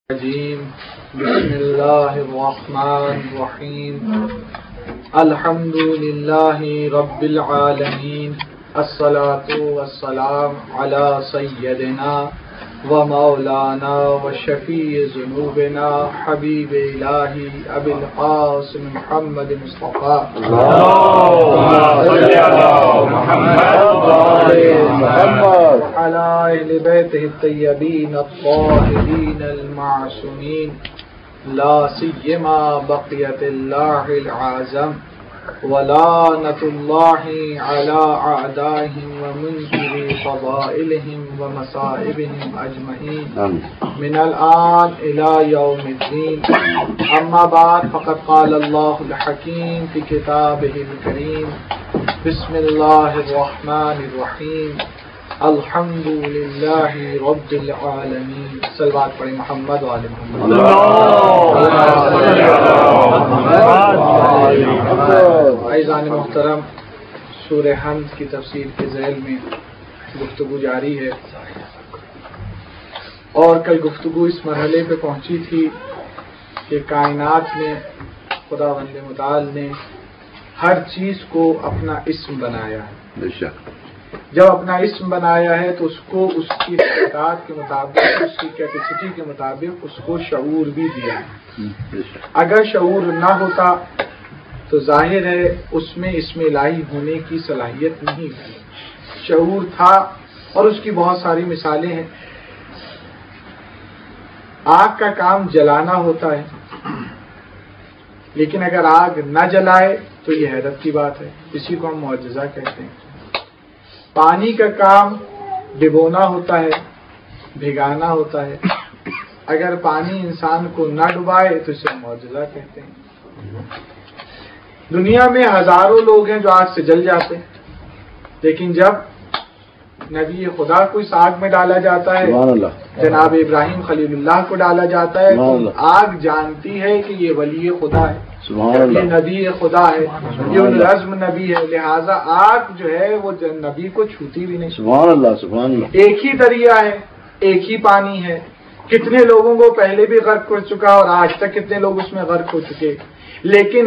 بسم اللہ الرحمن الرحیم الحمد للہ رب العالمین الصلاة والسلام علی سیدنا و مولانا و شفیع ذنوبنا حبیب الہی ابی القاسم محمد مصطفیٰ وعلى اہل بیتہ الطیبین الطاہرین المعصومین لا سیما بقیت اللہ العظم ولعنۃ اللہ علی اعدائهم ومنکر فضائلهم ومصائبهم اجمعین من الآن الى یوم الدین اما بعد فقد قال اللہ الحکیم فی کتابہ الکریم بسم اللہ الرحمن الرحیم الحمد للہ رب العالمین. صلوات پڑھیں محمد و آل محمد. عزیزان محترم، سورہ حمد کی تفسیر کے ذیل میں گفتگو جاری ہے، اور کل گفتگو اس مرحلے پہ پہنچی تھی کہ کائنات میں خداوند متعال نے ہر چیز کو اپنا اسم بنایا ہے. جب اپنا اسم بنایا ہے تو اس کو اس کی استعداد کے مطابق، اس کی کیپیسٹی کے مطابق اس کو شعور بھی دیا ہے. اگر شعور نہ ہوتا تو ظاہر ہے اس میں اسم الہی ہونے کی صلاحیت نہیں تھی. شعور تھا اور اس کی بہت ساری مثالیں ہیں. آگ کا کام جلانا ہوتا ہے، لیکن اگر آگ نہ جلائے تو یہ حیرت کی بات ہے، اسی کو ہم معجزہ کہتے ہیں. پانی کا کام ڈبونا ہوتا ہے، بھگانا ہوتا ہے. اگر پانی انسان کو نہ ڈبائے تو اسے معجزہ کہتے ہیں. دنیا میں ہزاروں لوگ ہیں جو آگ سے جل جاتے ہیں، لیکن جب نبی خدا کو اس آگ میں ڈالا جاتا ہے، جناب ابراہیم خلیل اللہ کو ڈالا جاتا ہے، تو آگ جانتی ہے کہ یہ ولی خدا ہے، یہ نبی خدا ہے، یہ العزم نبی ہے، لہذا آگ جو ہے وہ نبی کو چھوتی بھی نہیں. سبحان اللہ سبحان اللہ. ایک ہی دریا ہے، ایک ہی پانی ہے، کتنے لوگوں کو پہلے بھی غرق کر چکا اور آج تک کتنے لوگ اس میں غرق ہو چکے. لیکن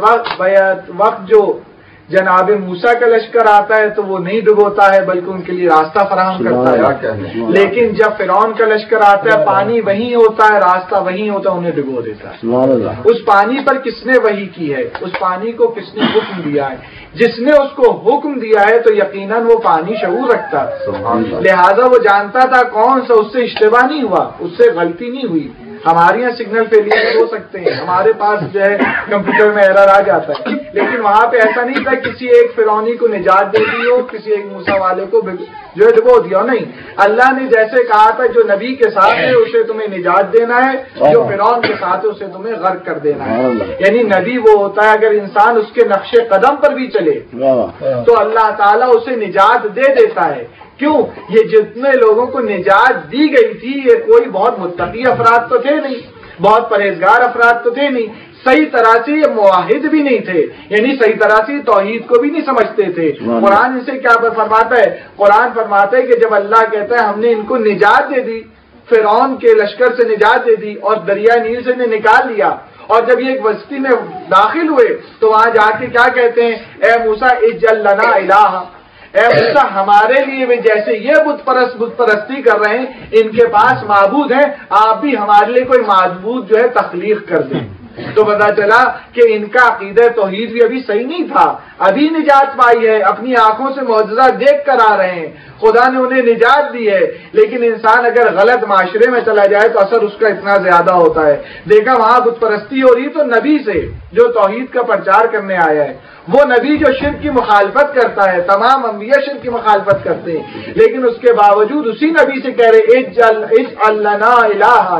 وقت جو جناب موسیٰ کا لشکر آتا ہے تو وہ نہیں ڈبوتا ہے بلکہ ان کے لیے راستہ فراہم کرتا ہے. لیکن جب فرعون کا لشکر آتا ہے، پانی وہیں ہوتا ہے، راستہ وہیں ہوتا ہے، انہیں ڈبو دیتا ہے. اس پانی پر کس نے وحی کی ہے؟ اس پانی کو کس نے حکم دیا ہے؟ جس نے اس کو حکم دیا ہے تو یقیناً وہ پانی شعور رکھتا ہے، لہذا وہ جانتا تھا کون سا، اس سے اشتباہ نہیں ہوا، اس سے غلطی نہیں ہوئی. ہمارے یہاں سگنل فیلئر ہو سکتے ہیں، ہمارے پاس جو ہے کمپیوٹر میں ایرر آ جاتا ہے، لیکن وہاں پہ ایسا نہیں تھا کسی ایک فرعونی کو نجات دے دی ہو، کسی ایک موسیٰ والے کو جو ہے ڈبو دیا. نہیں، اللہ نے جیسے کہا تھا جو نبی کے ساتھ ہے اسے تمہیں نجات دینا ہے، جو فرعون کے ساتھ ہے اسے تمہیں غرق کر دینا ہے. یعنی نبی وہ ہوتا ہے اگر انسان اس کے نقش قدم پر بھی چلے تو اللہ تعالیٰ اسے نجات دے دیتا ہے. کیوں؟ یہ جتنے لوگوں کو نجات دی گئی تھی یہ کوئی بہت متقی افراد تو تھے نہیں، بہت پرہیزگار افراد تو تھے نہیں، صحیح طرح سے یہ موحد بھی نہیں تھے، یعنی صحیح طرح سے توحید کو بھی نہیں سمجھتے تھے. قرآن اسے کیا فرماتا ہے؟ قرآن فرماتا ہے کہ جب اللہ کہتا ہے ہم نے ان کو نجات دے دی، فرعون کے لشکر سے نجات دے دی اور دریا نیل سے نکال لیا، اور جب یہ ایک بستی میں داخل ہوئے تو وہاں جا کے کیا کہتے ہیں؟ اے موسیٰ اجعل لنا الہ، اے موسیٰ ہمارے لیے بھی جیسے یہ بت پرستی کر رہے ہیں، ان کے پاس معبود ہیں، آپ بھی ہمارے لیے کوئی معبود جو ہے تخلیق کر دیں. تو پتا چلا کہ ان کا عقیدہ توحید بھی ابھی صحیح نہیں تھا، ابھی نجات پائی ہے، اپنی آنکھوں سے معجزہ دیکھ کر آ رہے ہیں، خدا نے انہیں نجات دی ہے. لیکن انسان اگر غلط معاشرے میں چلا جائے تو اثر اس کا اتنا زیادہ ہوتا ہے. دیکھا وہاں بت پرستی ہو رہی تو نبی سے جو توحید کا پرچار کرنے آیا ہے، وہ نبی جو شرک کی مخالفت کرتا ہے، تمام انبیاء شرک کی مخالفت کرتے ہیں، لیکن اس کے باوجود اسی نبی سے کہہ رہے اجعل لنا الہا،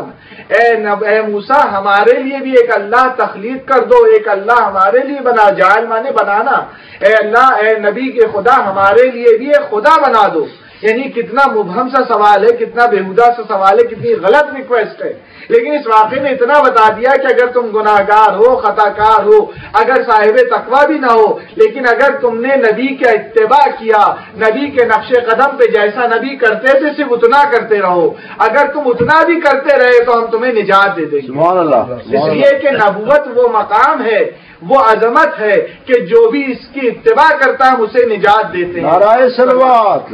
اے موسیٰ ہمارے لیے بھی ایک اللہ تخلیق کر دو، ایک اللہ ہمارے لیے بنا. جعل مانے بنانا. اے اللہ، اے نبی کے خدا ہمارے لیے بھی ایک خدا بنا دو. یعنی کتنا مبہم سا سوال ہے، کتنا بےہودہ سا سوال ہے، کتنی غلط ریکویسٹ ہے، لیکن اس واقعے نے اتنا بتا دیا کہ اگر تم گناہگار ہو، خطا کار ہو، اگر صاحب تقویٰ بھی نہ ہو، لیکن اگر تم نے نبی کا اتباع کیا، نبی کے نقش قدم پہ جیسا نبی کرتے تھے صرف اتنا کرتے رہو، اگر تم اتنا بھی کرتے رہے تو ہم تمہیں نجات دے دیں گے۔ سبحان اللہ۔ اس لیے کہ نبوت وہ مقام ہے، وہ عظمت ہے کہ جو بھی اس کی اتباع کرتا ہے اسے نجات دیتے ہیں۔ نعرہ صلوات،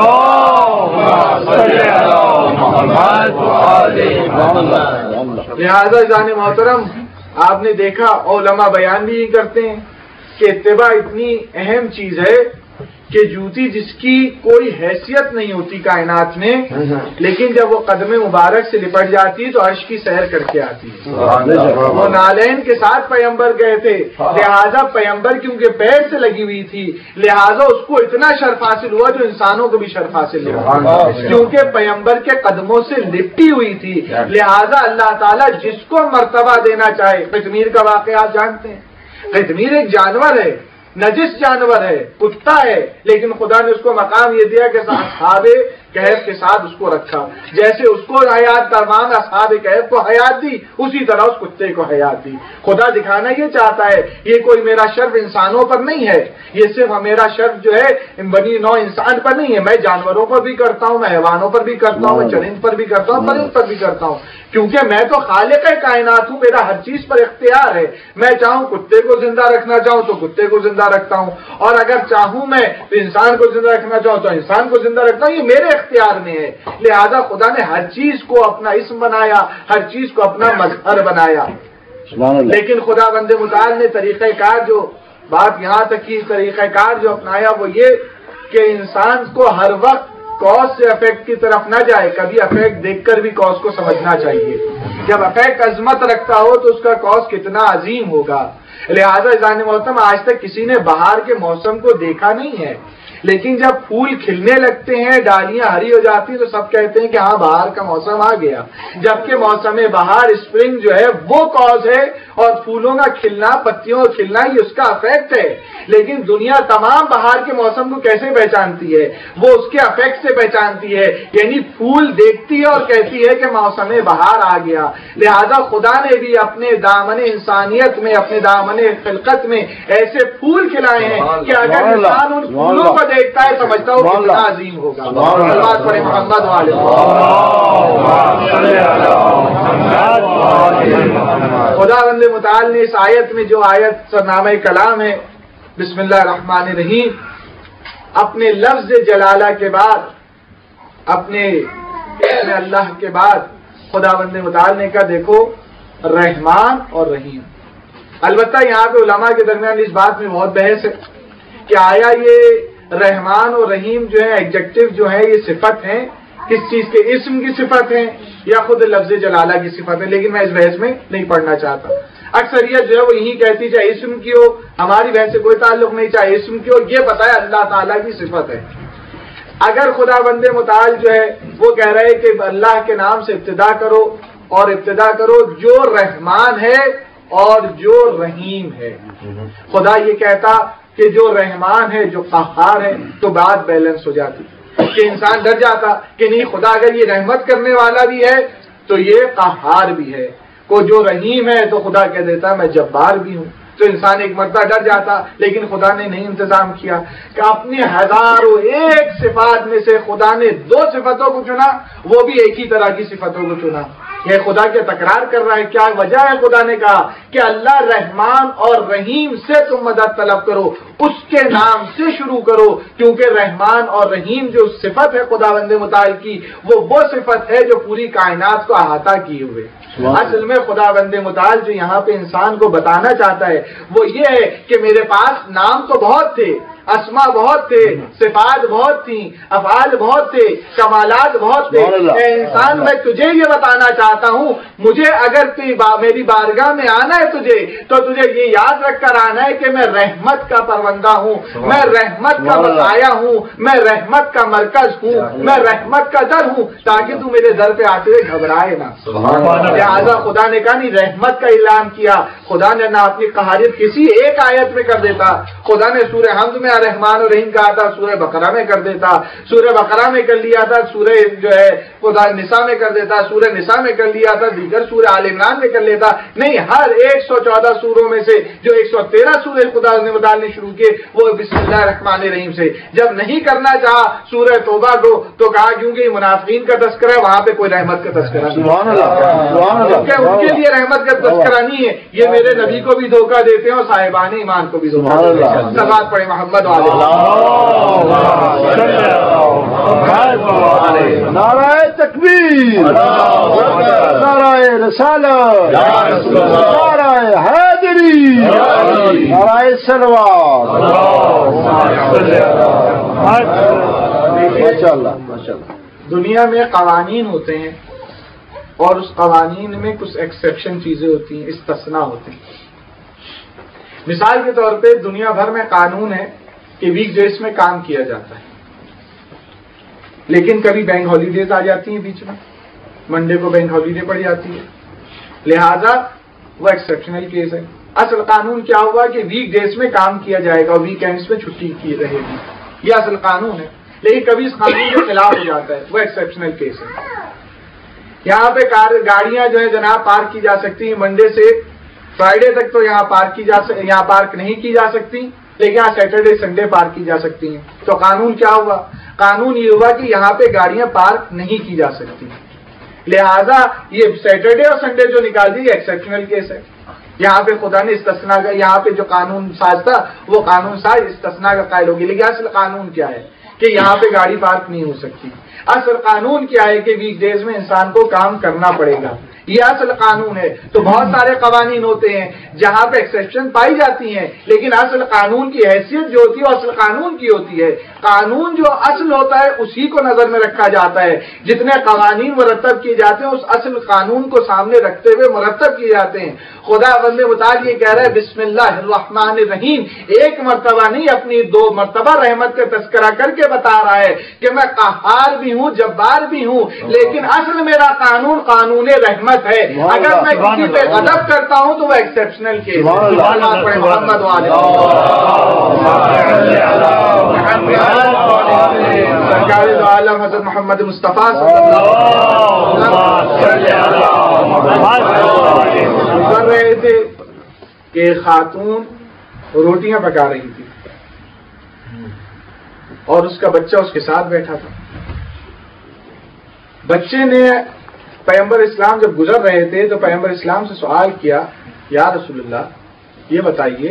لہذا جان محترم، آپ نے دیکھا علماء بیان بھی کرتے ہیں کہ اتباع اتنی اہم چیز ہے کہ جوتی جس کی کوئی حیثیت نہیں ہوتی کائنات میں، لیکن جب وہ قدم مبارک سے لپٹ جاتی تو عرش کی سیر کر کے آتی ہے۔ وہ نالین کے ساتھ پیمبر گئے تھے، لہذا پیمبر کیونکہ پیر سے لگی ہوئی تھی، لہذا اس کو اتنا شرف حاصل ہوا جو انسانوں کو بھی شرف حاصل ہوا، کیونکہ پیمبر کے قدموں سے لپٹی ہوئی تھی۔ لہذا اللہ تعالیٰ جس کو مرتبہ دینا چاہے، قطمیر کا واقعہ آپ جانتے ہیں، قطمیر ایک جانور ہے، نجس جانور ہے، کتا ہے، لیکن خدا نے اس کو مقام یہ دیا کہ اصحاب کہف کے ساتھ اس کو رکھا، جیسے اس کو حیات درمان اصحاب کہف کو حیات دی، اسی طرح اس کتے کو حیات دی۔ خدا دکھانا یہ چاہتا ہے یہ کوئی میرا شرف انسانوں پر نہیں ہے، یہ صرف میرا شرف جو ہے بنی نوع انسان پر نہیں ہے، میں جانوروں پر بھی کرتا ہوں، میں حیوانوں پر بھی کرتا ہوں، میں چرند پر بھی کرتا ہوں، پرند پر بھی کرتا ہوں، کیونکہ میں تو خالق کائنات ہوں، میرا ہر چیز پر اختیار ہے۔ میں چاہوں کتے کو زندہ رکھنا چاہوں تو کتے کو زندہ رکھتا ہوں، اور اگر چاہوں میں انسان کو زندہ رکھنا چاہوں تو انسان کو زندہ رکھتا ہوں، یہ میرے اختیار میں ہے۔ لہذا خدا نے ہر چیز کو اپنا اسم بنایا، ہر چیز کو اپنا مظہر بنایا، لیکن خدا بند متعال نے طریقہ کار جو بات یہاں تک کی طریقہ کار جو اپنایا وہ یہ کہ انسان کو ہر وقت کاز سے افیکٹ کی طرف نہ جائے، کبھی افیکٹ دیکھ کر بھی کاز کو سمجھنا چاہیے۔ جب افیکٹ عظمت رکھتا ہو تو اس کا کاز کتنا عظیم ہوگا۔ لہذا جان محترم، آج تک کسی نے بہار کے موسم کو دیکھا نہیں ہے، لیکن جب پھول کھلنے لگتے ہیں، ڈالیاں ہری ہو جاتی ہیں تو سب کہتے ہیں کہ ہاں بہار کا موسم آ گیا، جبکہ موسم بہار اسپرنگ جو ہے وہ کاز ہے، اور پھولوں کا کھلنا، پتیوں کا کھلنا یہ اس کا افیکٹ ہے۔ لیکن دنیا تمام بہار کے موسم کو کیسے پہچانتی ہے؟ وہ اس کے افیکٹ سے پہچانتی ہے، یعنی پھول دیکھتی ہے اور کہتی ہے کہ موسم بہار آ گیا۔ لہذا خدا نے بھی اپنے دامن انسانیت میں، اپنے دامن خلقت میں ایسے پھول کھلائے ہیں کہ اگر انسان ان پھولوں کو دیکھتا ہے سمجھتا ہو کتنا عظیم ہوگا۔ صلوات پڑھیں محمد والے۔ خدا بند متعال نے اس آیت میں جو آیت سرنامہ کلام ہے، بسم اللہ الرحمن الرحیم، اپنے لفظ جلالہ کے بعد، اپنے اسم اللہ کے بعد خدا بند متعال نے کہا دیکھو رحمان اور رحیم۔ البتہ یہاں پہ علماء کے درمیان اس بات میں بہت بحث ہے کہ آیا یہ رحمان اور رحیم جو ہے ایڈجیکٹو جو ہے یہ صفت ہیں، کس چیز کے، اسم کی صفت ہیں یا خود لفظ جلالہ کی صفت ہے، لیکن میں اس بحث میں نہیں پڑھنا چاہتا۔ اکثریت جو ہے وہ یہی کہتی چاہے اسم کی ہو، ہماری بحث سے کوئی تعلق نہیں، چاہے اسم کی ہو، یہ بتایا اللہ تعالیٰ کی صفت ہے۔ اگر خدا بند متعال جو ہے وہ کہہ رہے کہ اللہ کے نام سے ابتدا کرو، اور ابتدا کرو جو رحمان ہے اور جو رحیم ہے، خدا یہ کہتا کہ جو رحمان ہے، جو قہار ہے، تو بات بیلنس ہو جاتی کہ انسان ڈر جاتا کہ نہیں خدا اگر یہ رحمت کرنے والا بھی ہے تو یہ قہار بھی ہے، کو جو رحیم ہے تو خدا کہہ دیتا میں جبار بھی ہوں، تو انسان ایک مرتبہ ڈر جاتا، لیکن خدا نے نہیں انتظام کیا کہ اپنی ہزاروں ایک صفات میں سے خدا نے دو صفتوں کو چنا، وہ بھی ایک ہی طرح کی صفتوں کو چنا۔ یہ خدا کے تکرار کر رہا ہے، کیا وجہ ہے؟ خدا نے کہا کہ اللہ رحمان اور رحیم سے تم مدد طلب کرو، اس کے نام سے شروع کرو، کیونکہ رحمان اور رحیم جو صفت ہے خدا بند متعال کی، وہ صفت ہے جو پوری کائنات کو احاطہ کیے ہوئے۔ اصل میں خدا بند متعال جو یہاں پہ انسان کو بتانا چاہتا ہے وہ یہ ہے کہ میرے پاس نام تو بہت تھے، اسما بہت تھے، صفات بہت تھیں، افعال بہت تھے، کمالات بہت تھے، اے انسان میں تجھے یہ بتانا چاہتا ہوں، مجھے اگر میری بارگاہ میں آنا ہے تجھے تو تجھے یہ یاد رکھ کر آنا ہے کہ میں رحمت کا پروندہ ہوں، میں رحمت کا بسایا ہوں، میں رحمت کا مرکز ہوں، میں رحمت کا در ہوں، تاکہ تو میرے در پہ آتے ہوئے گھبرائے نہ۔ لہٰذا خدا نے کہا نہیں رحمت کا اعلان کیا، خدا نے نہ اپنی قہاریت کسی ایک آیت میں کر دیتا، خدا نے سورہ حمد میں نہ رحمان اور رحیم کہا تھا سورہ بقرہ میں کر دیتا، سورہ بقرہ میں کر لیا تھا، سورہ جو ہے خدا نساء میں کر دیتا، سورہ نساء میں کر لیا تھا، دیگر سورہ آل عمران میں کر لیتا. نہیں، ہر 114 سوروں میں سے جو 113 سورہ خدا نے شروع کیے وہ بسم اللہ الرحمن الرحیم سے. جب نہیں کرنا چاہا سورہ توبہ کو تو کہا کیونکہ منافقین کا تذکرہ ہے، وہاں پہ کوئی رحمت کا تذکرہ نہیں، کیونکہ ان کے لیے رحمت کا تذکرہ نہیں ہے. یہ میرے نبی کو بھی دھوکہ دیتے ہیں اور صاحبان ایمان کو بھی دھوکہ دیتے ہیں. صلوات پڑھیں محمد والے. نعرہ تکبیر، نعرہ رسالت، نعرہ حیدری، نعرہ صلوات. ماشاءاللہ ماشاءاللہ. دنیا میں قوانین ہوتے ہیں اور اس قوانین میں کچھ ایکسیپشن چیزیں ہوتی ہیں، استثناء ہوتے ہیں. مثال کے طور پہ دنیا بھر میں قانون ہے کہ ویک ڈیز میں کام کیا جاتا ہے، لیکن کبھی بینک ہالیڈیز آ جاتی ہیں بیچ میں، منڈے کو بینک ہالیڈے پڑ جاتی ہے، لہذا وہ ایکسیپشنل کیس ہے. اصل قانون کیا ہوا کہ ویک ڈیز میں کام کیا جائے گا اور ویکینڈز میں چھٹی کی رہے گی، یہ اصل قانون ہے. لیکن کبھی اس قانون کے خلاف ہو جاتا ہے، وہ ایکسیپشنل کیس ہے. یہاں پہ گاڑیاں جو ہے جناب پارک کی جا سکتی ہیں منڈے سے فرائیڈے تک، تو یہاں پارک نہیں کی جا سکتی، لیکن یہاں سیٹرڈے سنڈے پارک کی جا سکتی ہیں. تو قانون کیا ہوا؟ قانون یہ ہوا کہ یہاں پہ گاڑیاں پارک نہیں کی جا سکتی، لہذا یہ سیٹرڈے اور سنڈے جو نکال دی یہ ایکسیپشنل کیس ہے. یہاں پہ خدا نے استثناء کا، یہاں پہ جو قانون ساز تھا وہ قانون ساز استثناء کا قائل ہوگی. لیکن اصل قانون کیا ہے کہ یہاں پہ گاڑی پارک نہیں ہو سکتی. اصل قانون کیا ہے کہ ویک ڈیز میں انسان کو کام کرنا پڑے گا، یہ اصل قانون ہے. تو بہت سارے قوانین ہوتے ہیں جہاں پہ ایکسیپشن پائی جاتی ہیں، لیکن اصل قانون کی حیثیت جو ہوتی ہے اصل قانون کی ہوتی ہے. قانون جو اصل ہوتا ہے اسی کو نظر میں رکھا جاتا ہے. جتنے قوانین مرتب کیے جاتے ہیں اس اصل قانون کو سامنے رکھتے ہوئے مرتب کیے جاتے ہیں. خدا بند متعال یہ کہہ رہا ہے بسم اللہ الرحمن الرحیم، ایک مرتبہ نہیں اپنی 2 مرتبہ رحمت کا تذکرہ کر کے بتا رہا ہے کہ میں قہار بھی ہوں جبار بھی ہوں، لیکن اصل میرا قانون قانون رحمت ہے. اگر میں کسی پہ غضب کرتا ہوں تو وہ ایکسیپشنل کیس ہے. محمد والے سرکار دو عالم حضرت محمد مصطفیٰ صلی اللہ علیہ وسلم کر رہے تھے کہ خاتون روٹیاں پکا رہی تھی اور اس کا بچہ اس کے ساتھ بیٹھا تھا. بچے نے پیغمبر اسلام جب گزر رہے تھے تو پیغمبر اسلام سے سوال کیا، یا رسول اللہ یہ بتائیے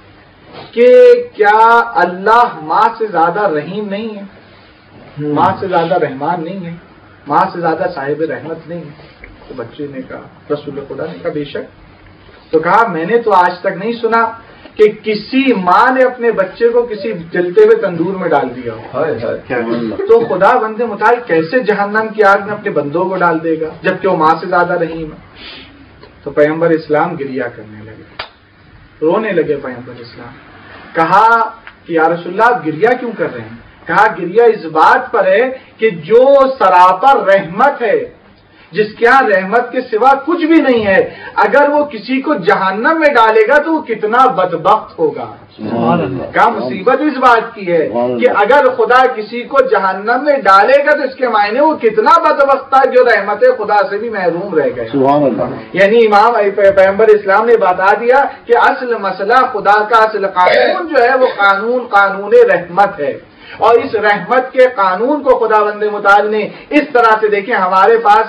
کہ کیا اللہ ماں سے زیادہ رحیم نہیں ہے، ماں سے زیادہ رحمان نہیں ہے، ماں سے زیادہ صاحب رحمت نہیں ہے؟ تو بچے نے کہا، رسول خدا نے کہا بے شک. تو کہا میں نے تو آج تک نہیں سنا کہ کسی ماں نے اپنے بچے کو کسی جلتے ہوئے تندور میں ڈال دیا ہو. تو خدا بند متعال کیسے جہنم کی آگ میں اپنے بندوں کو ڈال دے گا جبکہ وہ ماں سے زیادہ رحیم ہے؟ تو پیغمبر اسلام گریا کرنے لگے، رونے لگے پیغمبر اسلام. کہا کہ یا رسول اللہ آپ گریا کیوں کر رہے ہیں؟ کہا گریا اس بات پر ہے کہ جو سراپر رحمت ہے، جس کے یہاں رحمت کے سوا کچھ بھی نہیں ہے، اگر وہ کسی کو جہنم میں ڈالے گا تو وہ کتنا بدبخت ہوگا. کیا مصیبت اس بات کی ہے کہ اگر خدا کسی کو جہنم میں ڈالے گا تو اس کے معنی وہ کتنا بدبخت تھا جو رحمت خدا سے بھی محروم رہ گئے. یعنی امام پیغمبر اسلام نے بتا دیا کہ اصل مسئلہ خدا کا اصل قانون جو ہے وہ قانون رحمت ہے، اور اس رحمت کے قانون کو خدا بند متعال نے اس طرح سے دیکھیں. ہمارے پاس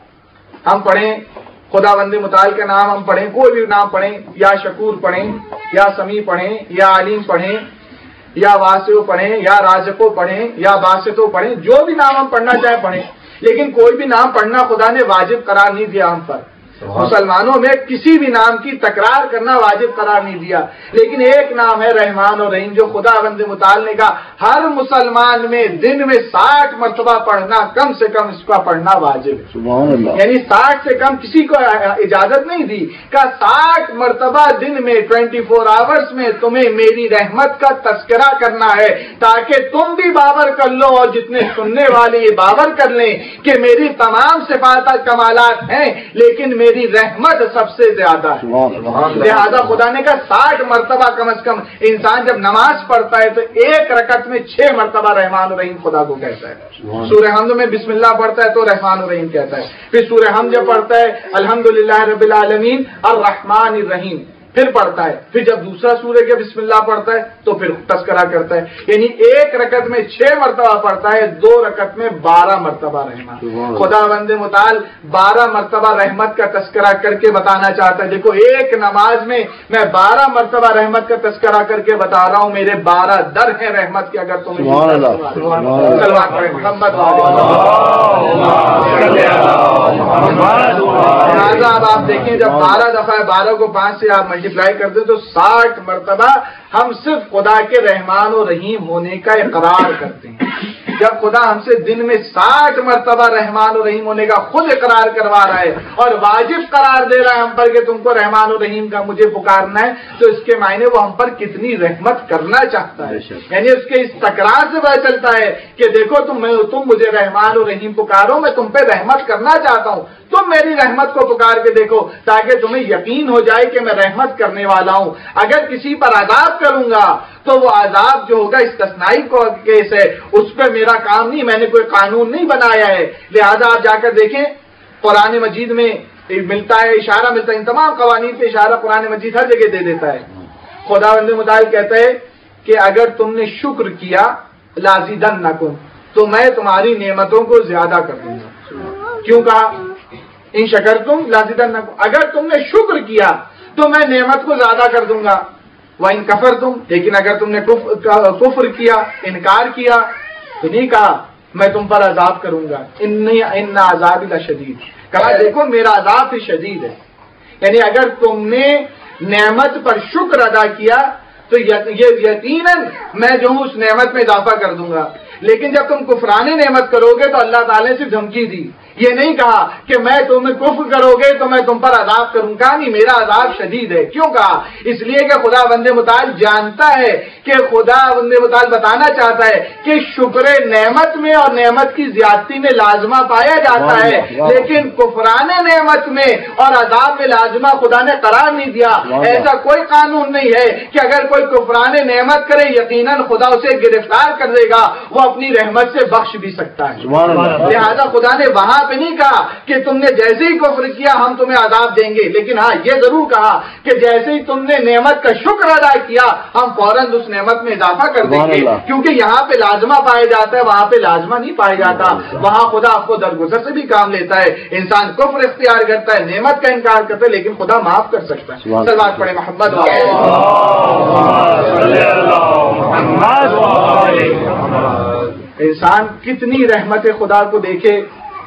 ہم پڑھیں خدا بند متعال کا نام، ہم پڑھیں کوئی بھی نام پڑھیں، یا شکور پڑھیں یا سمیع پڑھیں یا علیم پڑھیں یا واسع پڑھیں یا رازق پڑھیں یا باسط پڑھیں، جو بھی نام ہم پڑھنا چاہیں پڑھیں، لیکن کوئی بھی نام پڑھنا خدا نے واجب قرار نہیں دیا ہم پر. مسلمانوں میں کسی بھی نام کی تکرار کرنا واجب قرار نہیں دیا، لیکن ایک نام ہے رحمان اور رحیم جو خدا بند متعال نے کہا ہر مسلمان میں دن میں 60 مرتبہ پڑھنا کم سے کم اس کا پڑھنا واجب ہے. یعنی 60 سے کم کسی کو اجازت نہیں دی، کہ 60 مرتبہ دن میں 24 آورز میں تمہیں میری رحمت کا تذکرہ کرنا ہے تاکہ تم بھی باور کر لو اور جتنے سننے والے یہ باور کر لیں کہ میری تمام صفات کمالات ہیں لیکن میرے میری رحمت سب سے زیادہ ہے. لہذا خدا نے کہا 60 مرتبہ کم از کم انسان جب نماز پڑھتا ہے تو ایک رکعت میں 6 مرتبہ رحمان الرحیم خدا کو کہتا ہے. سورہ حمد میں بسم اللہ پڑھتا ہے تو رحمان الرحیم کہتا ہے. پھر سورہ حمد جب پڑھتا ہے الحمدللہ رب العالمین الرحمن الرحیم پھر پڑھتا ہے. پھر جب دوسرا سورہ کے بسم اللہ پڑھتا ہے تو پھر تذکرہ کرتا ہے. یعنی ایک رکعت میں 6 مرتبہ پڑھتا ہے, 2 رکعت میں 12 مرتبہ رحمت. خدا بند متعال 12 مرتبہ رحمت کا تذکرہ کر کے بتانا چاہتا ہے. دیکھو ایک نماز میں 12 مرتبہ رحمت کا تذکرہ کر کے بتا رہا ہوں, میرے 12 در ہیں رحمت کے. اگر تمہیں اب آپ دیکھیں جب 12 دفعہ 12 کو 5 سے آپ ملٹیپلائی کرتے تو 60 مرتبہ ہم صرف خدا کے رحمان و رحیم ہونے کا اقرار کرتے ہیں. جب خدا ہم سے دن میں 60 مرتبہ رحمان و رحیم ہونے کا خود اقرار کروا رہا ہے اور واجب قرار دے رہا ہے ہم پر کہ تم کو رحمان و رحیم کا مجھے پکارنا ہے, تو اس کے معنی وہ ہم پر کتنی رحمت کرنا چاہتا ہے. یعنی اس کے اس تکرار سے پتہ چلتا ہے کہ دیکھو تم مجھے رحمان و رحیم پکارو, میں تم پہ رحمت کرنا چاہتا ہوں, تم میری رحمت کو پکار کے دیکھو تاکہ تمہیں یقین ہو جائے کہ میں رحمت کرنے والا ہوں. اگر کسی پر عذاب کروں گا تو وہ عذاب جو ہوگا استثنائی کیس ہے, اس پہ میرا کام نہیں, میں نے کوئی قانون نہیں بنایا ہے. لہذا آپ جا کر دیکھیں قرآن مجید میں ملتا ہے, اشارہ ملتا ہے, ان تمام قوانین پہ اشارہ قرآن مجید ہر جگہ دے دیتا ہے. خدا بند متعال کہتا ہے کہ اگر تم نے شکر کیا لازیدنکم, تو میں تمہاری نعمتوں کو زیادہ کر دوں گا. کیوں کہا ان شکرتم لازیدنکم, اگر تم نے شکر کیا تو میں نعمت کو زیادہ کر دوں گا. وَإِن كَفَرْتُمْ, لیکن اگر تم نے کفر کیا, انکار کیا, تو نہیں کہا میں تم پر عذاب کروں گا. ان عذابی لشدید, کہا دیکھو میرا عذاب بھی شدید ہے. یعنی اگر تم نے نعمت پر شکر ادا کیا تو یہ یقیناً میں جو ہوں اس نعمت میں اضافہ کر دوں گا. لیکن جب تم کفران نعمت کرو گے تو اللہ تعالیٰ نے صرف دھمکی دی, یہ نہیں کہا کہ میں تم کفر کرو گے تو میں تم پر عذاب کروں گا. نہیں, میرا عذاب شدید ہے. کیوں کہا؟ اس لیے کہ خدا بند متعال جانتا ہے کہ خدا بند متعال بتانا چاہتا ہے کہ شکر نعمت میں اور نعمت کی زیادتی میں لازمہ پایا جاتا ہے, لیکن کفران نعمت میں اور عذاب میں لازمہ خدا نے قرار نہیں دیا. ایسا کوئی قانون نہیں ہے کہ اگر کوئی کفران نعمت کرے یقیناً خدا اسے گرفتار کر دے گا, وہ اپنی رحمت سے بخش بھی سکتا ہے. لہذا خدا نے وہاں پہ نہیں کہا کہ تم نے جیسے ہی کفر کیا ہم تمہیں عذاب دیں گے, لیکن ہاں یہ ضرور کہا کہ جیسے ہی تم نے نعمت کا شکر ادا کیا ہم فوراً اس نعمت میں اضافہ کر دیں گے. کیونکہ یہاں پہ لازمہ پایا جاتا ہے, وہاں پہ لازمہ نہیں پایا جاتا. وہاں خدا آپ کو درگزر سے بھی کام لیتا ہے. انسان کفر اختیار کرتا ہے, نعمت کا انکار کرتا ہے, لیکن خدا معاف کر سکتا ہے. صلوات پڑھیں محمد. انسان کتنی رحمت خدا کو دیکھے.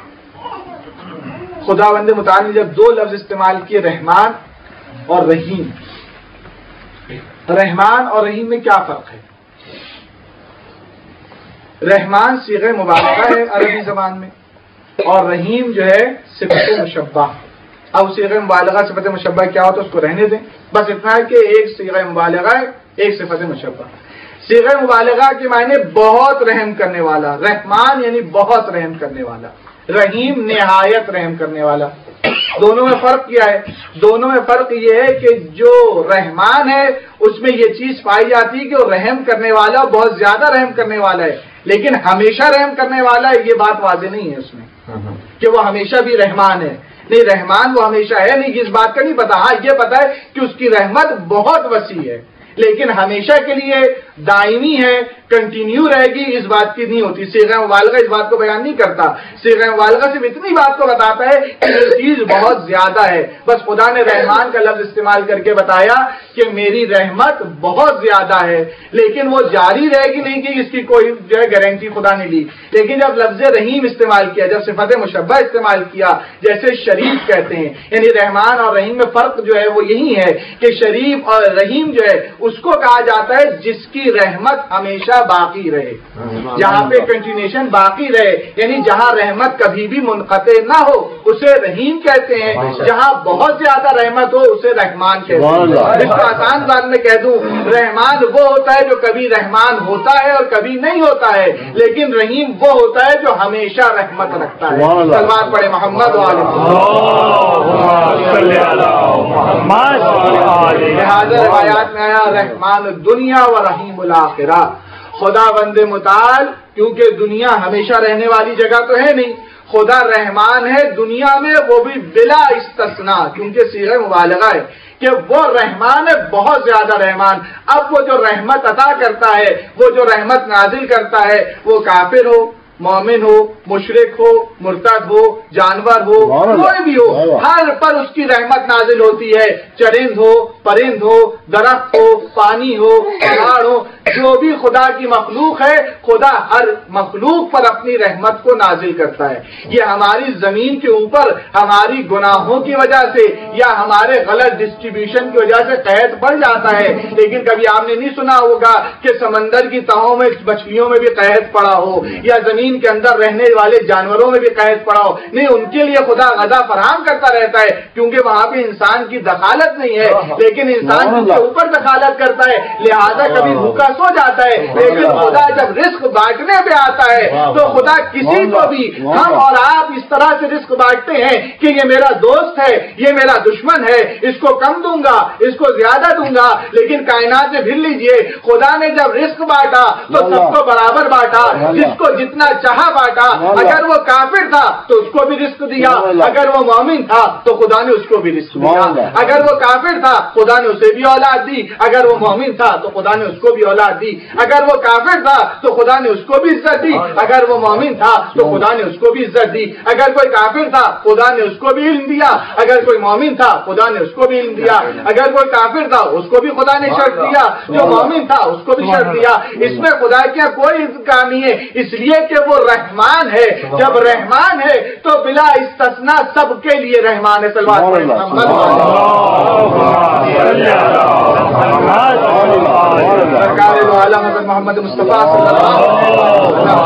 خدا بند متعال نے جب 2 لفظ استعمال کیے رحمان اور رحیم, رحمان اور رحیم میں کیا فرق ہے؟ رحمان صیغہ مبالغہ ہے عربی زبان میں, اور رحیم جو ہے صفت مشبہ. اب صیغہ مبالغہ صفت مشبہ کیا ہوتا ہے اس کو رہنے دیں, بس اتنا ہے کہ ایک صیغہ مبالغہ ہے, ایک صفت مشبہ. صیغہ مبالغہ کے معنی بہت رحم کرنے والا, رحمان یعنی بہت رحم کرنے والا, رحیم نہایت رحم کرنے والا. دونوں میں فرق کیا ہے؟ دونوں میں فرق یہ ہے کہ جو رحمان ہے اس میں یہ چیز پائی جاتی ہے کہ وہ رحم کرنے والا, بہت زیادہ رحم کرنے والا ہے, لیکن ہمیشہ رحم کرنے والا ہے یہ بات واضح نہیں ہے اس میں کہ وہ ہمیشہ بھی رحمان ہے. نہیں, رحمان وہ ہمیشہ ہے نہیں, اس بات کا نہیں پتا. ہاں یہ پتا ہے کہ اس کی رحمت بہت وسیع ہے, لیکن ہمیشہ کے لیے دائمی ہے, کنٹینیو رہے گی, اس بات کی نہیں ہوتی. صیغہ مبالغہ اس بات کو بیان نہیں کرتا. صیغہ مبالغہ صرف اتنی بات کو بتاتا ہے کہ یہ چیز بہت زیادہ ہے. بس خدا نے رحمان کا لفظ استعمال کر کے بتایا کہ میری رحمت بہت زیادہ ہے, لیکن وہ جاری رہے گی نہیں کہ اس کی کوئی جو ہے گارنٹی خدا نے لی. لیکن جب لفظ رحیم استعمال کیا, جب صفت مشبہ استعمال کیا, جیسے شریف کہتے ہیں, یعنی رحمان اور رحیم میں فرق جو ہے وہ یہی ہے کہ شریف اور رحیم جو ہے اس کو کہا جاتا ہے جس کی اپنی رحمت ہمیشہ باقی رہے، جہاں پہ کنٹینیوشن باقی رہے، یعنی جہاں رحمت کبھی بھی منقطع نہ ہو اسے رحیم کہتے ہیں، جہاں بہت زیادہ رحمت ہو اسے رحمان کہتے ہیں۔ اس کو آسان بات میں کہہ دوں، رحمان وہ ہوتا ہے جو کبھی رحمان ہوتا ہے اور کبھی نہیں ہوتا ہے، لیکن رحیم وہ ہوتا ہے جو ہمیشہ رحمت رکھتا ہے۔ سلمان پڑھے محمد لہٰذا روایات میں آیا رحمان الدنیا و رحیم الآخرہ، خدا بند متعال کیونکہ دنیا ہمیشہ رہنے والی جگہ تو ہے نہیں، خدا رحمان ہے دنیا میں، وہ بھی بلا استثناء، کیونکہ صیغہ مبالغہ ہے کہ وہ رحمان ہے، بہت زیادہ رحمان۔ اب وہ جو رحمت عطا کرتا ہے، وہ جو رحمت نازل کرتا ہے، وہ کافر ہو، مومن ہو، مشرک ہو، مرتد ہو، جانور ہو، کوئی بھی ہو، ہر پر اس کی رحمت نازل ہوتی ہے، چرند ہو، پرند ہو، درخت ہو، پانی ہو، پہاڑ ہو، جو بھی خدا کی مخلوق ہے، خدا ہر مخلوق پر اپنی رحمت کو نازل کرتا ہے۔ یہ ہماری زمین کے اوپر ہماری گناہوں کی وجہ سے یا ہمارے غلط ڈسٹریبیوشن کی وجہ سے قحط بڑھ جاتا ہے، لیکن کبھی آپ نے نہیں سنا ہوگا کہ سمندر کی تہوں میں مچھلیوں میں بھی قحط پڑا ہو یا زمین کے اندر رہنے والے جانوروں میں بھی قحط پڑا ہو، نہیں، ان کے لیے خدا غذا فراہم کرتا رہتا ہے، کیونکہ وہاں پہ انسان کی دخالت نہیں ہے، لیکن انسان ان کے اوپر دخالت کرتا ہے، لہذا کبھی بھوکا سو جاتا ہے، لیکن خدا جب رزق بانٹنے پہ آتا ہے تو خدا کسی کو بھی، ہم اور آپ اس طرح سے رزق بانٹتے ہیں کہ یہ میرا دوست ہے، یہ میرا دشمن ہے، اس کو کم دوں گا، اس کو زیادہ دوں گا، لیکن کائنات میں پھر لیجئے، خدا نے جب رزق بانٹا تو سب کو برابر بانٹا، جس کو جتنا چاہا بانٹا، اگر وہ کافر تھا تو اس کو بھی رزق دیا، اگر وہ مومن تھا تو خدا نے اس کو بھی رزق دیا، اگر وہ کافر تھا خدا نے اسے بھی اولاد دی، اگر وہ مومن تھا تو خدا نے اس کو بھی اولاد دی، اگر وہ کافر تھا تو خدا نے اس کو بھی عزت دی، اگر وہ مومن تھا تو خدا نے اس کو بھی عزت دی، اگر کوئی کافر تھا خدا نے اس کو بھی علم دیا، اگر کوئی مومن تھا خدا نے اس کو بھی علم دیا، اگر کوئی کافر تھا اس کو بھی خدا نے شرط دیا، جو مومن تھا اس کو بھی شرط دیا۔ اس میں خدا کیا کوئی کمی ہے، اس لیے کہ وہ رحمان ہے، جب رحمان ہے تو بلا استثناء سب کے لیے رحمان ہے۔ سرکار دو عالم حضرت محمد مصطفیٰ صلی اللہ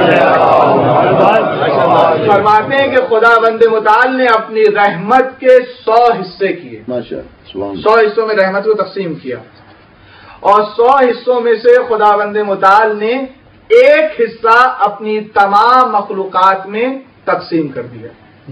علیہ وسلم فرماتے ہیں کہ خدا بند متعال نے اپنی رحمت کے 100 حصے کیے، 100 حصوں میں رحمت کو تقسیم کیا، اور 100 حصوں میں سے خدا بند متعال نے ایک حصہ اپنی تمام مخلوقات میں تقسیم کر دیا،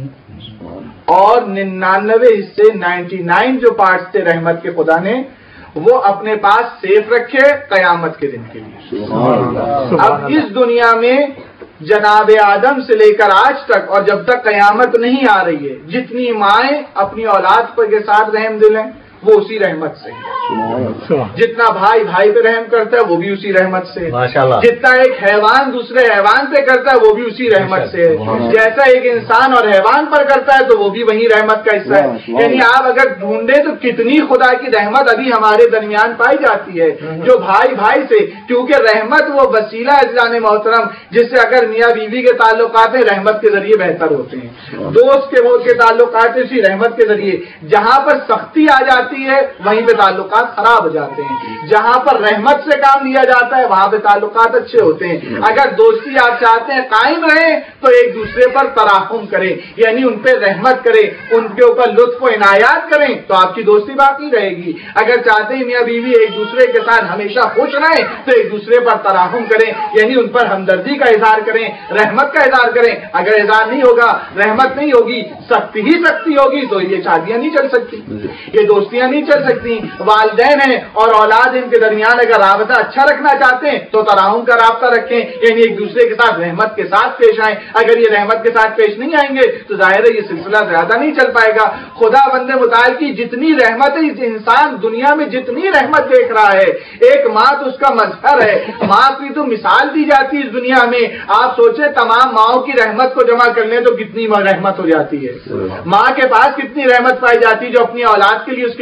اور 99 حصے 99 جو پارٹس تھے رحمت کے خدا نے وہ اپنے پاس سیف رکھے قیامت کے دن کے لیے۔ اب اس دنیا میں جناب آدم سے لے کر آج تک اور جب تک قیامت نہیں آ رہی ہے، جتنی مائیں اپنی اولاد پر کے ساتھ رحم دل ہیں وہ اسی رحمت سے ہے، جتنا بھائی بھائی پہ رحم کرتا ہے وہ بھی اسی رحمت سے ہے، جتنا ایک حیوان دوسرے حیوان پہ کرتا ہے وہ بھی اسی رحمت سے ہے، جیسا ایک انسان اور حیوان پر کرتا ہے تو وہ بھی وہی رحمت کا حصہ ہے۔ یعنی آپ اگر ڈھونڈیں تو کتنی خدا کی رحمت ابھی ہمارے درمیان پائی جاتی ہے، جو بھائی بھائی سے، کیونکہ رحمت وہ وسیلہ عزیزان محترم جس سے اگر میاں بیوی کے تعلقات ہیں رحمت کے ذریعے بہتر ہوتے ہیں، دوست کے تعلقات اسی رحمت کے ذریعے، جہاں پر سختی آ جاتی ہے وہیں پہ تعلقات خراب ہو جاتے ہیں، جہاں پر رحمت سے کام لیا جاتا ہے وہاں پہ تعلقات اچھے ہوتے ہیں۔ اگر دوستی آپ چاہتے ہیں قائم رہیں تو ایک دوسرے پر تراحم کریں، یعنی ان پہ رحمت کریں، ان کے اوپر لطف و عنایات کریں تو آپ کی دوستی باقی رہے گی۔ اگر چاہتے ہیں میاں بیوی ایک دوسرے کے ساتھ ہمیشہ خوش رہیں تو ایک دوسرے پر تراحم کریں، یعنی ان پر ہمدردی کا اظہار کریں، رحمت کا اظہار کریں۔ اگر اظہار نہیں ہوگا، رحمت نہیں ہوگی، سختی ہی سختی ہوگی تو یہ شادیاں نہیں چل سکتی، یہ دوستیاں نہیں چل سکتی۔ والدین ہیں اور اولاد ان کے درمیان اگر رابطہ اچھا رکھنا چاہتے ہیں تو تراحم کا رابطہ رکھیں، یعنی ایک دوسرے کے ساتھ رحمت کے ساتھ پیش آئیں۔ اگر یہ رحمت کے ساتھ پیش نہیں آئیں گے تو ظاہر ہے یہ سلسلہ زیادہ نہیں چل پائے گا۔ خدا بندے متعال کی جتنی رحمت ہے، انسان دنیا میں جتنی رحمت دیکھ رہا ہے، ایک ماں تو اس کا مظہر ہے، ماں کی تو مثال دی جاتی ہے اس دنیا میں۔ آپ سوچیں تمام ماؤں کی رحمت کو جمع کر لیں تو کتنی رحمت ہو جاتی ہے۔ ماں کے پاس کتنی رحمت پائی جاتی ہے جو اپنی اولاد کے لیے اس کے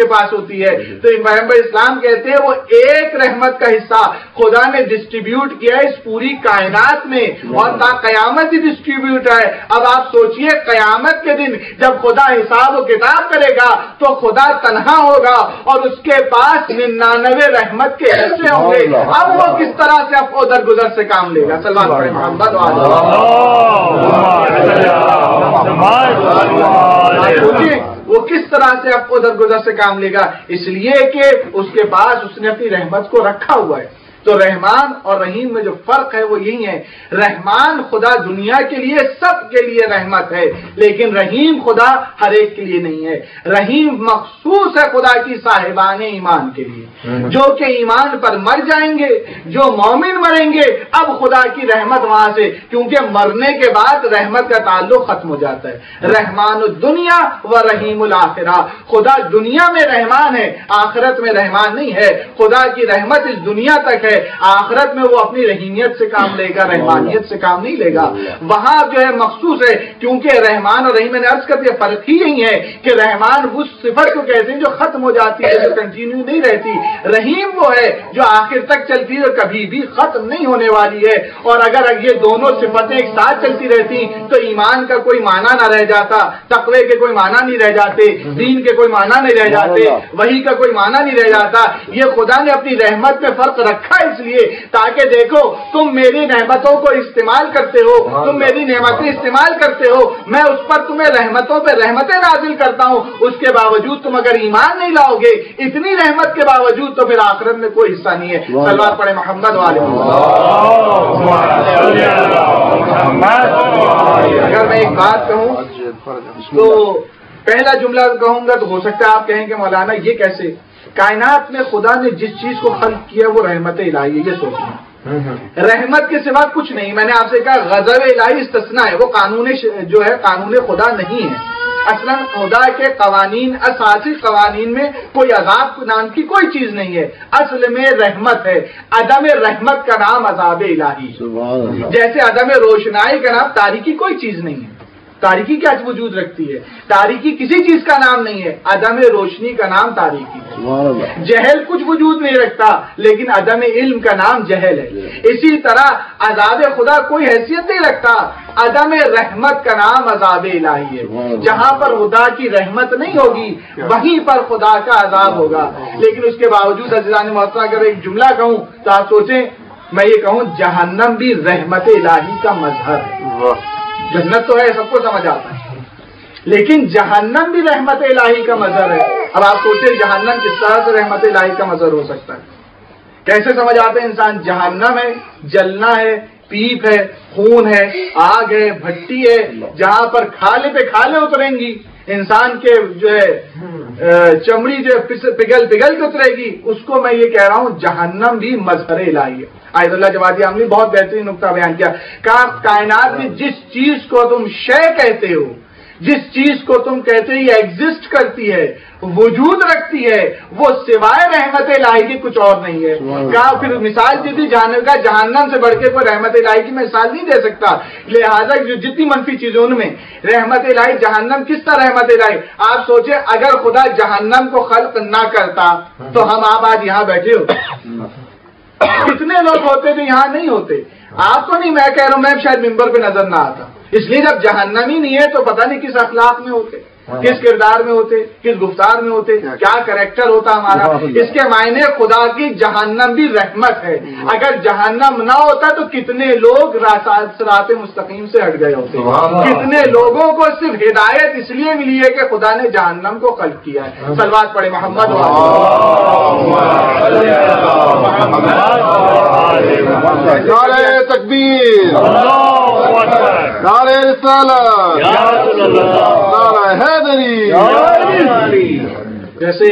पास होती है। तो पैगंबर इस्लाम कहते हैं वो एक रहमत का हिस्सा खुदा ने डिस्ट्रीब्यूट किया है इस पूरी कायनात में और ता कयामत ही डिस्ट्रीब्यूट है। अब आप सोचिए कयामत के दिन जब खुदा हिसाब व किताब करेगा तो खुदा तन्हा होगा और उसके पास 99 रहमत के हिस्से होंगे। अब वो किस तरह से आपको उधर गुजर से काम लेगा? सलमान पढ़े मोहम्मद वो किस तरह से आपको उधर गुजर से काम लेगा? इसलिए कि उसके पास उसने अपनी रहमत को रखा हुआ है। तो रहमान और रहीम में जो फर्क है वो यही है, रहमान खुदा दुनिया के लिए सबके लिए रहमत है, लेकिन रहीम खुदा हर एक के लिए नहीं है। रहीम मखसूस है खुदा की साहिबाने ईमान के लिए, जो कि ईमान पर मर जाएंगे, जो मोमिन मरेंगे। अब खुदा की रहमत वहां से, क्योंकि मरने के बाद रहमत का ताल्लुक खत्म हो जाता है। रहमान दुनिया व रहीमुल आखिरा, खुदा दुनिया में रहमान है, आखिरत में रहमान नहीं है। खुदा की रहमत इस दुनिया तक है, आखिरत में वो अपनी रहीमियत से काम लेगा, रहमानियत से काम नहीं लेगा। वहां जो है मखसूस है, क्योंकि रहमान और रहीम, मैंने अर्ज कर दिया फर्क ही यही है कि रहमान उस सिफत को कहते हैं जो खत्म हो जाती है, जो कंटिन्यू नहीं रहती। रहीम वो है जो आखिर तक चलती है, कभी भी खत्म नहीं होने वाली है। और अगर ये दोनों सिफतें एक साथ चलती रहती तो ईमान का कोई माना ना रह जाता, तकवे के कोई माना नहीं रह जाते, दीन के कोई माना नहीं रह जाते, वही का कोई माना नहीं रह जाता। ये खुदा ने अपनी रहमत में फर्क रखा इसलिए ताकि देखो तुम मेरी नेमतों को इस्तेमाल करते हो, तुम मेरी नेमतें इस्तेमाल करते हो, मैं उस पर तुम्हें रहमतों पे रहमतें नाजिल करता हूं, उसके बावजूद तुम अगर ईमान नहीं लाओगे, इतनी रहमत के बावजूद, तो फिर आखिरत में कोई हिस्सा नहीं है। सलवात पढ़े मोहम्मद वाले। अगर मैं एक बात कहूं तो पहला जुमला कहूंगा तो हो सकता है आप कहेंगे मौलाना ये कैसे? कायनात में खुदा ने जिस चीज को खल्क किया वो रहमत इलाही है, ये सोचना। रहमत के सिवा कुछ नहीं। मैंने आपसे कहा गज़ब इलाही इस्तिस्ना है, वो कानून जो है कानून खुदा नहीं है। असलन खुदा के कवानीन, असासी कवानीन में कोई अजाब नाम की कोई चीज नहीं है। असल में रहमत है। अदम रहमत का नाम अजाब इलाही, जैसे अदम रोशनाई का नाम तारीकी कोई चीज नहीं है। तारीकी क्या वजूद रखती है? तारीकी किसी चीज का नाम नहीं है, अदम रोशनी का नाम तारीकी है। जहल कुछ वजूद नहीं रखता, लेकिन अदम इल्म का नाम जहल है। इसी तरह अजाब खुदा कोई हैसियत नहीं रखता, अदम रहमत का नाम अजाब इलाही है। जहां पर खुदा की रहमत नहीं होगी वहीं पर खुदा का अजाब होगा। लेकिन उसके बावजूद अज़ीज़ान मोहतरम अगर एक जुमला कहूं तो आप सोचें, मैं ये कहूं जहन्नम भी रहमत इलाही का मजहर है। जन्नत तो है, सबको समझ आता है, लेकिन जहन्नम भी रहमत इलाही का मजहर है। अब आप सोचिए जहन्नम किस तरह से रहमत इलाही का मजहर हो सकता है? कैसे समझ आते हैं इंसान? जहन्नम है, जलना है, पीप है, खून है, आग है, भट्टी है, जहां पर खाले पे खाले उतरेंगी, इंसान के जो है चमड़ी जो पिघल पिघल के उतरेगी, उसको मैं ये कह रहा हूं जहन्नम भी मजहर इलाही है। आयतुल्लाह जवादी आमली बहुत बेहतरीन नुक्ता बयान किया। कहा कायनात में जिस चीज को तुम शय कहते हो, जिस चीज को तुम कहते हो ये एग्जिस्ट करती है, वजूद रखती है, वो सिवाय रहमत इलाही की कुछ और नहीं है। कहा फिर मिसाल जितनी जहन्नम से बढ़ के कोई रहमत इलाही की मिसाल नहीं दे सकता। लिहाजा जो जितनी मनफी चीजें उनमें रहमत इलाही, जहन्नम किस तरह रहमत इलाही? आप सोचे अगर खुदा जहन्नम को खल्क ना करता तो हम आप आज यहाँ बैठे हो? कितने लोग होते जो यहाँ नहीं होते? आपको नहीं, मैं कह रहा हूं, मैं शायद मिंबर पे नजर ना आता। इसलिए जब जहन्नम ही नहीं है तो पता नहीं किस अखलाक में होते, किस किरदार में होते, किस गुफ्तार में होते, क्या कैरेक्टर होता हमारा। इसके मायने खुदा की जहन्नम भी रहमत है। अगर जहन्नम ना होता तो कितने लोग रास्ते मुस्तकीम से हट गए होते, कितने लोगों को सिर्फ हिदायत इसलिए मिली है कि खुदा ने जहन्नम को खल्क किया है। सलवात पढ़े मोहम्मद। नारे तकबीर, नारे रिसालत, नारे हैदरी। जैसे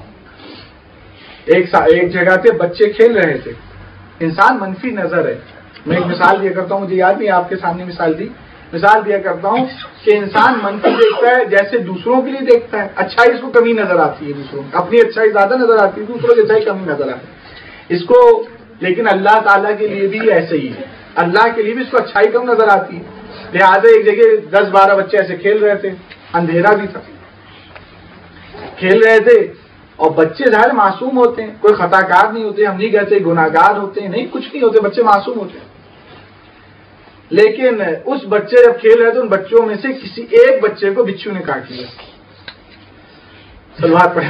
एक जगह पे बच्चे खेल रहे थे, इंसान मनफी नजर है। मैं एक मिसाल दिया करता हूँ, मुझे याद नहीं आपके सामने मिसाल दिया करता हूँ कि इंसान मनफी देखता है जैसे दूसरों के लिए देखता है, अच्छाई इसको कमी नजर आती है, दूसरों अपनी अच्छाई ज्यादा नजर आती है, दूसरों की अच्छाई कमी नजर आती है इसको। लेकिन अल्लाह ताला के लिए भी ऐसे ही है, अल्लाह के लिए भी इसको अच्छाई कम नजर आती है। लिहाजा एक जगह 10-12 बच्चे ऐसे खेल रहे थे, अंधेरा भी था, खेल रहे थे اور بچے ظاہر معصوم ہوتے ہیں، کوئی خطا کار نہیں ہوتے، ہم نہیں کہتے گناہگار ہوتے ہیں، نہیں کچھ نہیں ہوتے، بچے معصوم ہوتے ہیں. لیکن اس بچے جب کھیل رہے تھے ان بچوں میں سے کسی ایک بچے کو بچھو نے کاٹ لیا. سلوات پڑے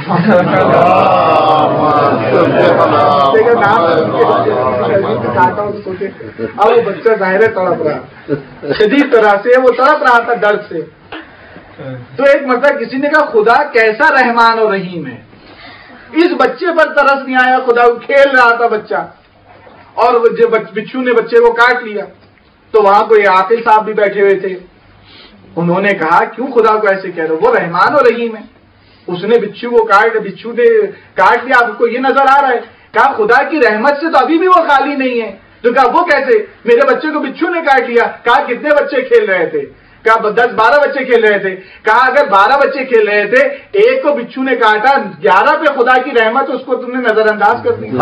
کاٹا ہو تو سوچے. اب وہ بچہ ظاہر تڑپ رہا، شدید طرح سے وہ تڑپ رہا تھا درد سے. تو ایک مرتبہ کسی نے کہا خدا کیسا رحمان اور رحیم ہے، اس بچے پر ترس نہیں آیا. خدا کھیل رہا تھا بچہ اور بچھو نے بچے کو کاٹ لیا. تو وہاں کوئی عاقل صاحب بھی بیٹھے ہوئے تھے، انہوں نے کہا کیوں خدا کو ایسے کہہ رہے ہو، وہ رحمان اور رحیم ہے. اس نے بچھو کو بچھو نے کاٹ لیا، آپ کو یہ نظر آ رہا ہے. کہا خدا کی رحمت سے تو ابھی بھی وہ خالی نہیں ہے. تو کہا وہ کیسے، میرے بچے کو بچھو نے کاٹ لیا. کہا کتنے بچے کھیل رہے تھے، کہا 10-12 بچے کھیل رہے تھے. کہا اگر 12 بچے کھیل رہے تھے، ایک کو بچھو نے کاٹا، 11 پہ خدا کی رحمت اس کو تم نے نظر انداز کر دی.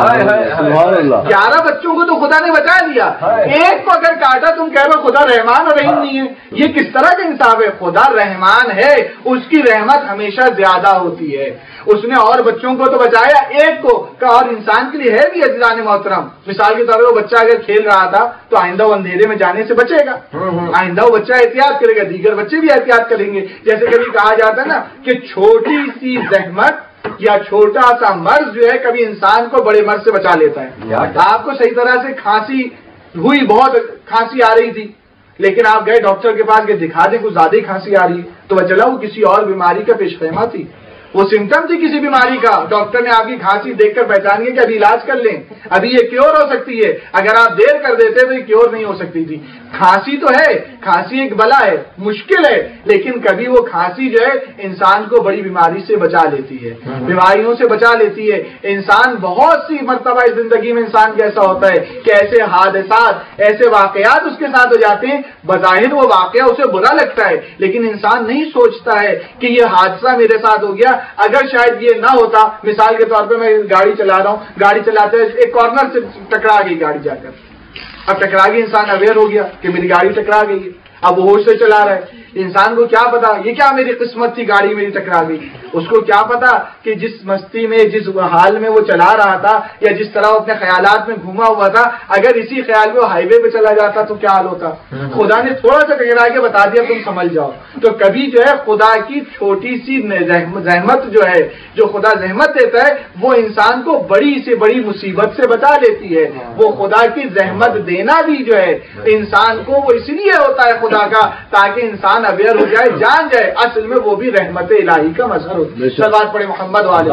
11 بچوں کو تو خدا نے بچا لیا، ایک کو اگر کاٹا تم کہہ رہے ہو خدا رحمان اور رحیم نہیں ہے. یہ کس طرح کا انصاف ہے؟ خدا رحمان ہے، اس کی رحمت ہمیشہ زیادہ ہوتی ہے. اس نے اور بچوں کو تو بچایا، ایک کو کا اور انسان کے لیے ہے بھی عزیزان محترم. مثال کے طور پر وہ بچہ اگر کھیل رہا تھا تو آئندہ وہ اندھیرے میں جانے سے بچے گا، آئندہ وہ بچہ احتیاط کرے گا، دیگر بچے بھی احتیاط کریں گے. جیسے کبھی کہا جاتا ہے نا کہ چھوٹی سی زحمت یا چھوٹا سا مرض جو ہے کبھی انسان کو بڑے مرض سے بچا لیتا ہے. آپ کو صحیح طرح سے کھانسی ہوئی، بہت کھانسی آ رہی تھی، لیکن آپ گئے ڈاکٹر کے پاس کہ دکھا دیں کچھ زیادہ ہی کھانسی آ رہی ہے، تو وہ چلا وہ کسی اور بیماری کا پیش خیمہ تھی، وہ سمٹم تھی کسی بیماری کا. ڈاکٹر نے آپ کی کھانسی دیکھ کر پہچان لیا کہ ابھی علاج کر لیں، ابھی یہ کیور ہو سکتی ہے. اگر آپ دیر کر دیتے تو یہ کیور نہیں ہو سکتی تھی. کھانسی تو ہے، کھانسی ایک بلا ہے، مشکل ہے، لیکن کبھی وہ کھانسی جو ہے انسان کو بڑی بیماری سے بچا لیتی ہے، بیماریوں سے بچا لیتی ہے. انسان بہت سی مرتبہ اس زندگی میں انسان کا ایسا ہوتا ہے کہ ایسے حادثات، ایسے واقعات اس کے ساتھ ہو جاتے ہیں، بظاہر وہ واقعہ اسے برا لگتا ہے لیکن انسان نہیں سوچتا ہے کہ یہ حادثہ میرے ساتھ ہو گیا، اگر شاید یہ نہ ہوتا. مثال کے طور پہ میں گاڑی چلا رہا ہوں، گاڑی چلاتے ہوئے ایک کارنر سے ٹکرا گئی گاڑی جا کر. اب ٹکرا گئی، انسان اویئر ہو گیا کہ میری گاڑی ٹکرا گئی ہے، اب وہ ہوش سے چلا رہا ہے. انسان کو کیا پتا یہ کیا میری قسمت تھی، گاڑی میری ٹکرا گئی. اس کو کیا پتا کہ جس مستی میں، جس حال میں وہ چلا رہا تھا یا جس طرح وہ اپنے خیالات میں گھوما ہوا تھا، اگر اسی خیال میں وہ ہائی وے پہ چلا جاتا تو کیا حال ہوتا. خدا نے تھوڑا سا ٹکرا کے بتا دیا تم سمجھ جاؤ. تو کبھی جو ہے خدا کی چھوٹی سی زحمت جو ہے، جو خدا زحمت دیتا ہے وہ انسان کو بڑی سے بڑی مصیبت سے بچا لیتی ہے. وہ خدا کی زحمت دینا بھی جو ہے انسان کو وہ اس لیے ہوتا ہے خدا کا، تاکہ انسان اویئر ہو جائے، جان جائے اصل میں وہ بھی رحمت الہی کا مظہر ہوتا ہے. سلوات پڑھے محمد والے.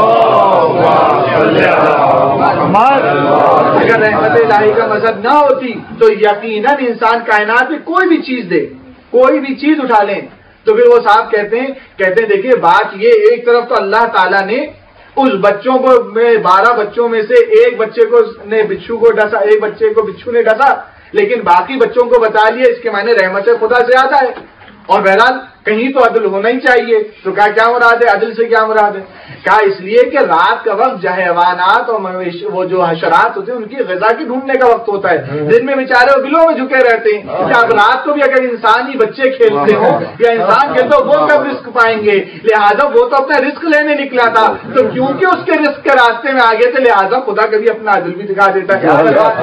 اگر رحمت الہی کا مظہر نہ ہوتی تو یقیناً انسان کائنات میں کوئی بھی چیز دے، کوئی بھی چیز اٹھا لیں تو پھر وہ صاحب کہتے ہیں دیکھیے بات یہ، ایک طرف تو اللہ تعالیٰ نے اس بچوں کو 12 بچوں میں سے ایک بچے کو نے بچھو کو ڈسا، ایک بچے کو بچھو نے ڈسا، لیکن باقی بچوں کو بتا لیا. اس کے معنی رحمت خدا سے زیادہ ہے. اور بہرحال کہیں تو عدل ہونا ہی چاہیے. تو کیا مراد ہے عدل سے، کیا مراد ہے؟ کہا اس لیے کہ رات کا وقت جو حیوانات اور وہ جو حشرات ہوتے ہیں ان کی غذا کی ڈھونڈنے کا وقت ہوتا ہے. دن میں بیچارے وہ بلوں میں جھکے رہتے ہیں. کیا اب رات کو بھی اگر انسان ہی بچے کھیلتے ہوں یا انسان کھیلتے ہو وہ کب رزق پائیں گے؟ لہٰذا وہ تو اپنا رزق لینے نکلا تھا، تو کیونکہ اس کے رزق کے راستے میں آگے تھے لہٰذا خدا کبھی اپنا عدل بھی دکھا دیتا ہے.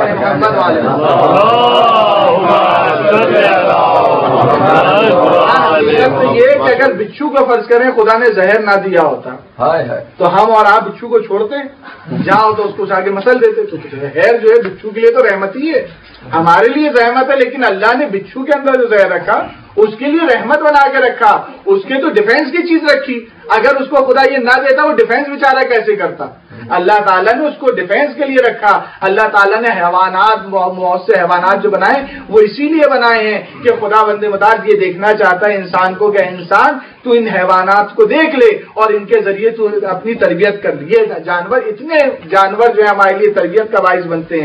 یہ کہ اگر بچھو کو فرض کریں خدا نے زہر نہ دیا ہوتا تو ہم اور آپ بچھو کو چھوڑتے جاؤ تو اس کو آگے مسل دیتے. تو زہر جو ہے بچھو کے لیے تو رحمت ہی ہے، ہمارے لیے رحمت ہے، لیکن اللہ نے بچھو کے اندر جو زہر رکھا اس کے لیے رحمت بنا کے رکھا، اس کے تو ڈیفینس کی چیز رکھی. اگر اس کو خدا یہ نہ دیتا وہ ڈیفینس بیچارہ کیسے کرتا؟ اللہ تعالیٰ نے اس کو ڈیفینس کے لیے رکھا. اللہ تعالیٰ نے حیوانات، بہت سے حیوانات جو بنائے وہ اسی لیے بنائے ہیں کہ خدا بند متعال یہ دیکھنا چاہتا ہے انسان کو کہ انسان تو ان حیوانات کو دیکھ لے اور ان کے ذریعے تو اپنی تربیت کر لیے. جانور اتنے جانور جو ہے ہمارے لیے تربیت کا باعث بنتے ہیں،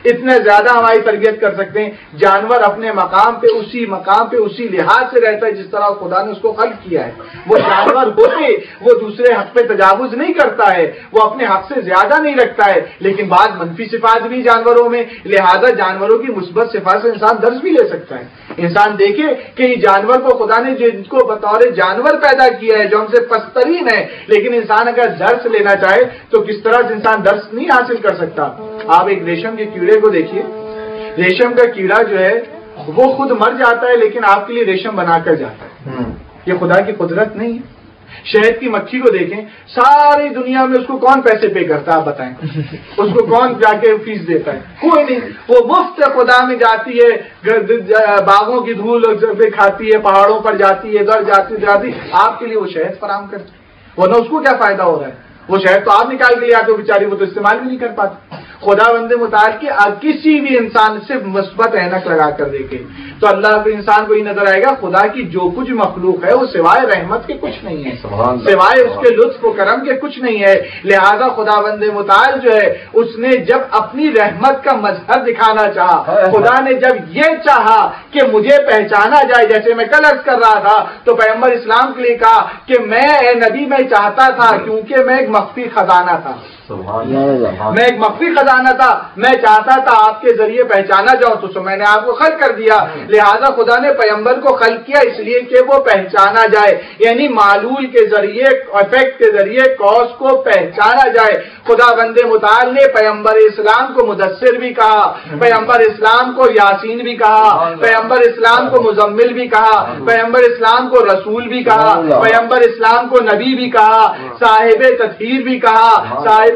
اتنے زیادہ ہماری تربیت کر سکتے ہیں. جانور اپنے مقام پہ اسی لحاظ سے رہتا ہے جس طرح خدا نے اس کو خلق کیا ہے. وہ جانور ہوتے وہ دوسرے حق پہ تجاوز نہیں کرتا ہے, وہ اپنے حق سے زیادہ نہیں رکھتا ہے, لیکن بعض منفی صفات بھی جانوروں میں, لہذا جانوروں کی مثبت صفات سے انسان درس بھی لے سکتا ہے. انسان دیکھے کہ یہ جانور کو خدا نے جن کو بطور جانور پیدا کیا ہے جو ہم سے پسترین ہے, لیکن انسان اگر درس لینا چاہے تو کس طرح سے انسان درس نہیں حاصل کر سکتا. آپ ایک ریشم کے کیڑے کو دیکھیے, ریشم کا کیڑا جو ہے وہ خود مر جاتا ہے لیکن آپ کے لیے ریشم بنا کر جاتا ہے. یہ خدا کی قدرت نہیں ہے. شہد کی مکھی کو دیکھیں, ساری دنیا میں اس کو کون پیسے پے کرتا ہے آپ بتائیں, اس کو کون جا کے فیس دیتا ہے؟ کوئی نہیں. وہ مفت خدا میں جاتی ہے, باغوں کی دھول کھاتی ہے, پہاڑوں پر جاتی ہے, ادھر جاتی آپ کے لیے وہ شہد فراہم کرتی, ورنہ اس کو کیا فائدہ ہو رہا ہے؟ وہ شہد تو آپ نکال کے لے آتے ہو, بیچاری وہ تو استعمال بھی نہیں کر پاتی. خدا بندے متعال کی کسی بھی انسان صرف مثبت اینک لگا کر دیکھے تو اللہ کے انسان کو یہ نظر آئے گا خدا کی جو کچھ مخلوق ہے وہ سوائے رحمت کے کچھ نہیں ہے, سوائے اس کے لطف و کرم کے کچھ نہیں ہے. لہذا خدا بندے متعال جو ہے اس نے جب اپنی رحمت کا مظہر دکھانا چاہا, خدا نے جب یہ چاہا کہ مجھے پہچانا جائے, جیسے میں کل عرض کر رہا تھا تو پیغمبر اسلام کے لیے کہا کہ میں اے نبی میں چاہتا تھا, کیونکہ میں ایک مخفی خزانہ تھا, میں ایک مخفی خزانہ تھا, میں چاہتا تھا آپ کے ذریعے پہچانا جاؤ تو میں نے آپ کو خلق کر دیا. لہذا خدا نے پیغمبر کو خلق کیا اس لیے کہ وہ پہچانا جائے, یعنی معلول کے ذریعے, افیکٹ کے ذریعے کاز کو پہچانا جائے. خدا بندے متعال نے پیغمبر اسلام کو مدثر بھی کہا, پیغمبر اسلام کو یاسین بھی کہا, پیغمبر اسلام کو مزمل بھی کہا, پیغمبر اسلام کو رسول بھی کہا, پیغمبر اسلام کو نبی بھی کہا, صاحب تطہیر بھی کہا, صاحب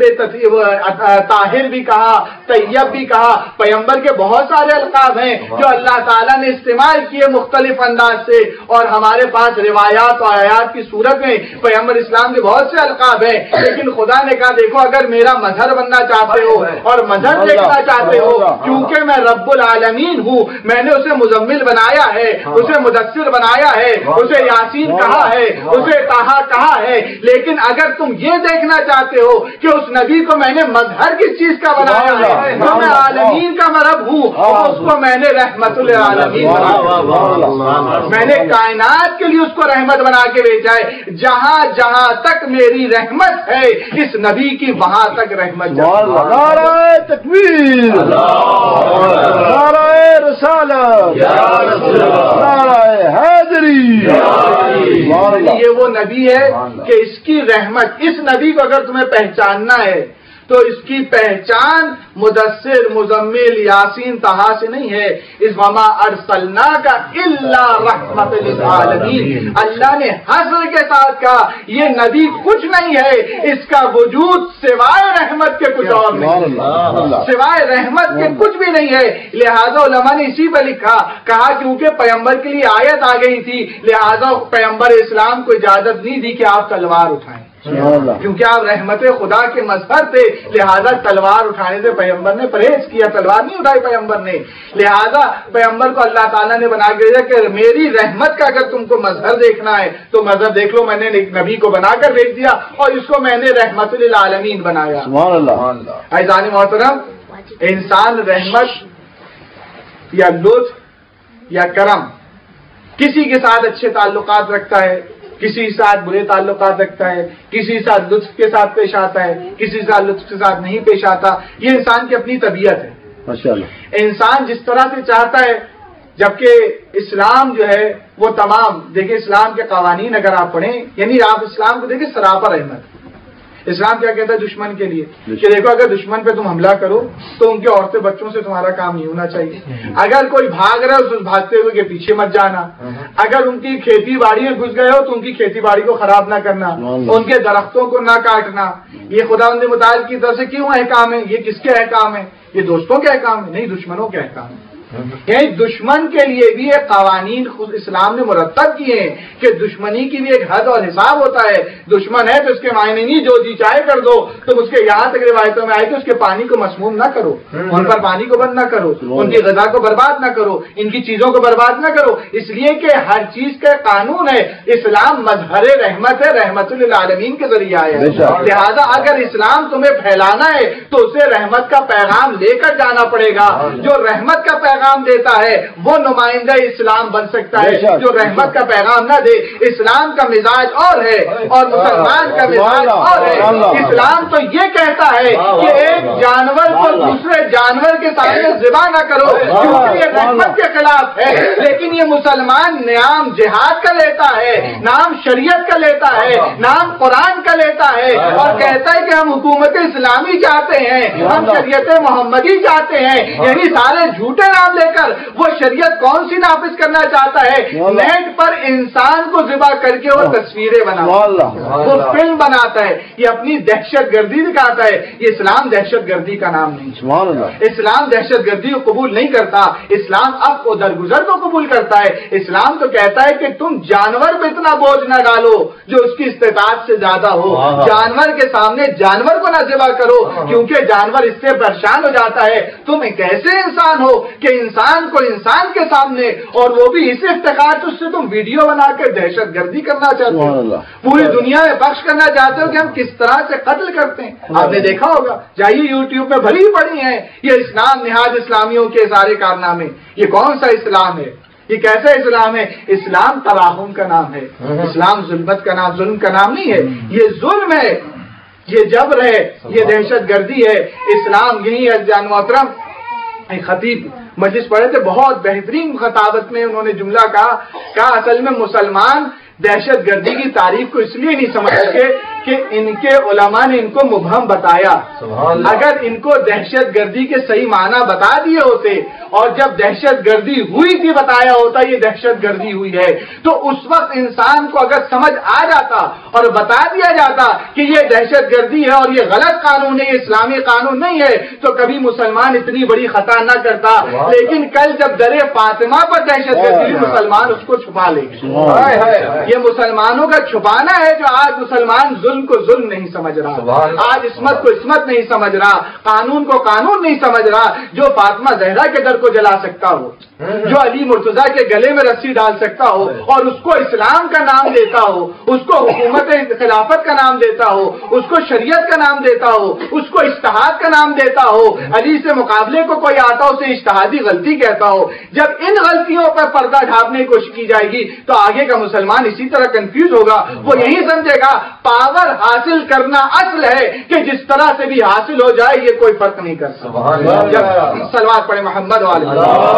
طاہر بھی کہا, طیب بھی کہا. پیغمبر کے بہت سارے القاب ہیں جو اللہ تعالیٰ نے استعمال کیے مختلف انداز سے, اور ہمارے پاس روایات اور آیات کی صورت میں پیغمبر اسلام کے بہت سے القاب ہیں. لیکن خدا نے کہا دیکھو اگر میرا مظہر بننا چاہتے ہو اور مظہر دیکھنا چاہتے ہو, کیونکہ میں رب العالمین ہوں, میں نے اسے مزمل بنایا ہے, اسے مدثر بنایا ہے, اسے یاسین کہا ہے, اسے طٰہٰ کہا ہے. لیکن اگر تم یہ دیکھنا چاہتے ہو کہ اس نبی کو میں نے مظہر کس چیز کا بنایا ہے, تو میں عالمین کا مرب ہوں, اور اس کو میں نے رحمت للعالمین بنایا, میں نے کائنات کے لیے اس کو رحمت بنا کے بھیجا ہے. جہاں جہاں تک میری رحمت ہے اس نبی کی وہاں تک رحمت. نعرہ تکبیر, نعرہ رسالت, نعرہ حیدری. یہ وہ نبی ہے کہ اس کی رحمت, اس نبی کو اگر تمہیں پہچاننا ہے تو اس کی پہچان مدثر, مزمل, یاسین, طٰہٰ سے نہیں ہے. اس وما ارسلناک الا رحمت للعالمین, اللہ نے حضر کے ساتھ کہا یہ نبی کچھ نہیں ہے, اس کا وجود سوائے رحمت کے کچھ اور نہیں, سوائے رحمت کے کچھ بھی نہیں ہے. لہذا علماء نے اسی پہ لکھا, کہا کیونکہ پیغمبر کے لیے آیت آ گئی تھی, لہذا پیغمبر اسلام کو اجازت نہیں دی کہ آپ تلوار اٹھائیں, کیونکہ آپ رحمت خدا کے مظہر تھے. لہذا تلوار اٹھانے سے پیغمبر نے پرہیز کیا, تلوار نہیں اٹھائی پیغمبر نے. لہذا پیغمبر کو اللہ تعالیٰ نے بنا کے دیا کہ میری رحمت کا اگر تم کو مظہر دیکھنا ہے تو مظہر دیکھ لو, میں نے نبی کو بنا کر بھیج دیا اور اس کو میں نے رحمت للعالمین بنایا. عزیزان محترم, انسان رحمت یا لطف یا کرم کسی کے ساتھ اچھے تعلقات رکھتا ہے, کسی کے ساتھ برے تعلقات رکھتا ہے, کسی کے ساتھ لطف کے ساتھ پیش آتا ہے, کسی کے ساتھ لطف کے ساتھ نہیں پیش آتا. یہ انسان کی اپنی طبیعت ہے. ماشاءاللہ انسان جس طرح سے چاہتا ہے, جبکہ اسلام جو ہے وہ تمام, دیکھیں اسلام کے قوانین اگر آپ پڑھیں, یعنی آپ اسلام کو دیکھیں سراپا رحمت. اسلام کیا کہتا ہے دشمن کے لیے کہ دیکھو اگر دشمن پہ تم حملہ کرو تو ان کے عورتیں بچوں سے تمہارا کام نہیں ہونا چاہیے. اگر کوئی بھاگ رہا ہے اس بھاگتے ہوئے کے پیچھے مت جانا. اگر ان کی کھیتی باڑی میں گھس گئے ہو تو ان کی کھیتی باڑی کو خراب نہ کرنا, ان کے درختوں کو نہ کاٹنا. یہ خداوند متعال کی طرف سے کیوں احکام ہے؟ یہ کس کے احکام ہے؟ یہ دوستوں کے احکام ہے؟ نہیں, دشمنوں کے احکام ہے. یعنی دشمن کے لیے بھی ایک قوانین خود اسلام نے مرتب کیے ہیں کہ دشمنی کی بھی ایک حد اور حساب ہوتا ہے. دشمن ہے تو اس کے معنی نہیں جو جی چاہے کر دو. تم اس کے یہاں تک روایتوں میں آئے کہ اس کے پانی کو مسموم نہ کرو, ان پر پانی کو بند نہ کرو, ان کی غذا کو برباد نہ کرو, ان کی چیزوں کو برباد نہ کرو, اس لیے کہ ہر چیز کا قانون ہے. اسلام مظہر رحمت ہے, رحمت للعالمین کے ذریعہ ہے. لہذا اگر اسلام تمہیں پھیلانا ہے تو اسے رحمت کا پیغام لے کر جانا پڑے گا. جو رحمت کا پیغام دیتا ہے وہ نمائندہ اسلام بن سکتا ہے. جو رحمت کا پیغام نہ دے, اسلام کا مزاج اور ہے اور مسلمان کا مزاج اور ہے. اسلام تو یہ کہتا ہے کہ ایک جانور کو دوسرے جانور کے سامنے ذبح نہ کرو کیونکہ یہ رحمت کے خلاف ہے. لیکن یہ مسلمان نام جہاد کا لیتا ہے, نام شریعت کا لیتا ہے, نام قرآن کا لیتا ہے اور کہتا ہے کہ ہم حکومت اسلامی چاہتے ہیں, ہم شریعت محمدی چاہتے ہیں. یعنی سارے جھوٹے نام لے کر وہ شریعت کون سی نافذ کرنا چاہتا ہے؟ نیٹ پر انسان کو ذبح کر کے وہ تصویریں بناتا ہے, وہ فلم بناتا ہے, یہ اپنی دہشت گردی دکھاتا ہے. یہ اسلام دہشت گردی کا نام نہیں. اسلام دہشت گردی کو قبول نہیں کرتا. اسلام اب و درگزر کو قبول کرتا ہے. اسلام تو کہتا ہے کہ تم جانور پہ اتنا بوجھ نہ ڈالو جو اس کی استطاعت سے زیادہ ہو. جانور کے سامنے جانور کو نہ ذبح کرو کیونکہ جانور اس سے پریشان ہو جاتا ہے. تم ایک ایسے انسان ہو کہ انسان کو انسان کے سامنے, اور وہ بھی اس افتخار اس سے تم ویڈیو بنا کے دہشت گردی کرنا چاہتے ہو, پوری دنیا میں بخش کرنا چاہتے ہو کہ ہم کس طرح سے قتل کرتے ہیں. آپ نے دیکھا ہوگا, جائیے یوٹیوب پہ بھلی پڑی ہیں یہ اسلام نہاد اسلامیوں کے سارے کارنامے. یہ کون سا اسلام ہے؟ یہ کیسا اسلام ہے؟ اسلام تراحم کا نام ہے. اسلام ظلمت کا نام, ظلم کا نام نہیں ہے. یہ ظلم ہے, یہ جبر ہے, یہ دہشت گردی ہے. اسلام یہی ہے. جان محترم ایک خطیب مجلس پڑھے تھے, بہت بہترین خطابت میں انہوں نے جملہ کہا اصل میں مسلمان دہشت گردی کی تعریف کو اس لیے نہیں سمجھ سکے کہ ان کے علماء نے ان کو مبہم بتایا. اگر ان کو دہشت گردی کے صحیح معنی بتا دیے ہوتے اور جب دہشت گردی ہوئی تھی بتایا ہوتا یہ دہشت گردی ہوئی ہے, تو اس وقت انسان کو اگر سمجھ آ جاتا اور بتا دیا جاتا کہ یہ دہشت گردی ہے اور یہ غلط قانون ہے, یہ اسلامی قانون نہیں ہے, تو کبھی مسلمان اتنی بڑی خطا نہ کرتا. لیکن کل جب در فاطمہ پر دہشت گردی مسلمان اس کو چھپا لے گئے. یہ مسلمانوں کا چھپانا ہے جو آج مسلمان ظلم کو ظلم نہیں سمجھ رہا, آج عصمت کو عصمت نہیں سمجھ رہا, قانون کو قانون نہیں سمجھ رہا. جو فاطمہ زہرا کے در کو جلا سکتا ہو, جو علی مرتضیٰ کے گلے میں رسی ڈال سکتا ہو اور اس کو اسلام کا نام دیتا ہو, اس کو حکومت خلافت کا نام دیتا ہو, اس کو شریعت کا نام دیتا ہو, اس کو اجتہاد کا نام دیتا ہو, علی سے مقابلے کو کوئی آتا اسے اجتہادی غلطی کہتا ہو, جب ان غلطیوں پر پردہ ڈھانپنے کی کوشش کی جائے گی تو آگے کا مسلمان اسی طرح کنفیوز ہوگا. وہ یہی سمجھے گا پاور حاصل کرنا اصل ہے کہ جس طرح سے بھی حاصل ہو جائے یہ کوئی فرق نہیں کرتا. جب صلوات پڑھے محمد والے.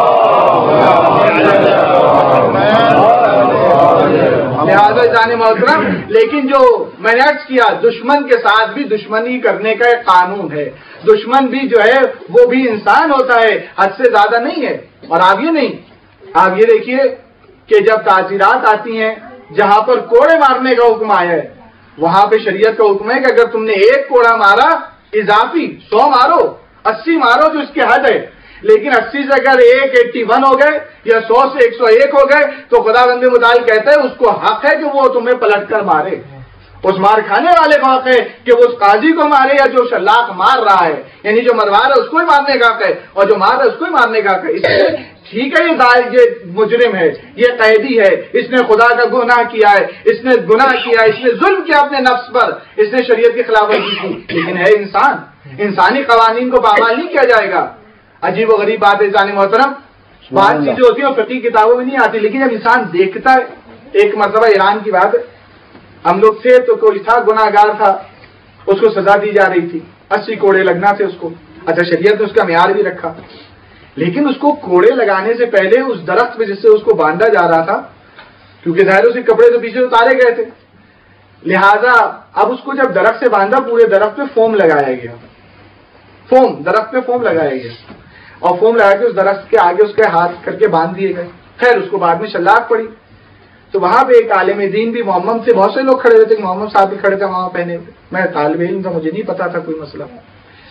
لہٰذا جانے محترم, لیکن جو میں نے عرض کیا دشمن کے ساتھ بھی دشمنی کرنے کا ایک قانون ہے. دشمن بھی جو ہے وہ بھی انسان ہوتا ہے, حد سے زیادہ نہیں ہے. اور آپ یہ نہیں, آپ یہ دیکھیے کہ جب تعزیرات آتی ہیں جہاں پر کوڑے مارنے کا حکم آیا ہے وہاں پہ شریعت کا حکم ہے کہ اگر تم نے ایک کوڑا مارا اضافی 100 مارو, 80 مارو جو اس کی حد ہے. لیکن 80 سے اگر 81 ہو گئے یا 100 سے 101 ہو گئے تو خدا بند متعال کہتا ہے اس کو حق ہے کہ وہ تمہیں پلٹ کر مارے. اس مار کھانے والے کو حق ہے کہ وہ اس قاضی کو مارے یا جو شلاق مار رہا ہے, یعنی جو مروا رہا ہے اس کو ہی مارنے کا حق ہے اور جو مار رہا ہے اس کو ہی مارنے کا حق ہے. اس لیے ٹھیک ہے یہ مجرم ہے, یہ قیدی ہے, اس نے خدا کا گناہ کیا ہے, اس نے گناہ کیا ہے, اس نے ظلم کیا اپنے نفس پر, اس نے شریعت کی خلاف ورزی کی, لیکن ہے انسان, انسانی قوانین کو پامال نہیں کیا جائے گا. عجیب و غریب بات ہے جان محترم, بات چیزیں ہوتی ہیں فقہی کتابوں میں نہیں آتی, لیکن جب انسان دیکھتا ہے. ایک مرتبہ ایران کی بات ہے, ہم لوگ تھے تو کوئی تھا گناہ گار تھا, اس کو سزا دی جا رہی تھی, 80 کوڑے لگنا تھے اس کو. اچھا شریعت نے اس کا معیار بھی رکھا, لیکن اس کو کوڑے لگانے سے پہلے اس درخت پہ جس سے اس کو باندھا جا رہا تھا, کیونکہ ظاہر اس کے کپڑے تو پیچھے اتارے گئے تھے, لہذا اب اس کو جب درخت سے باندھا پورے درخت پہ فوم لگایا گیا, درخت پہ فوم لگایا گیا اور فوم لگا کے اس درخت کے آگے اس کے ہاتھ کر کے باندھ دیے گئے. خیر اس کو بعد میں شلاق پڑی تو وہاں پہ ایک عالم دین بھی, محمد سے بہت سے لوگ کھڑے ہوئے تھے, محمد صاحب بھی کھڑے تھے وہاں پہنے ہوئے, میں طالب علم تھا مجھے نہیں پتا تھا کوئی مسئلہ.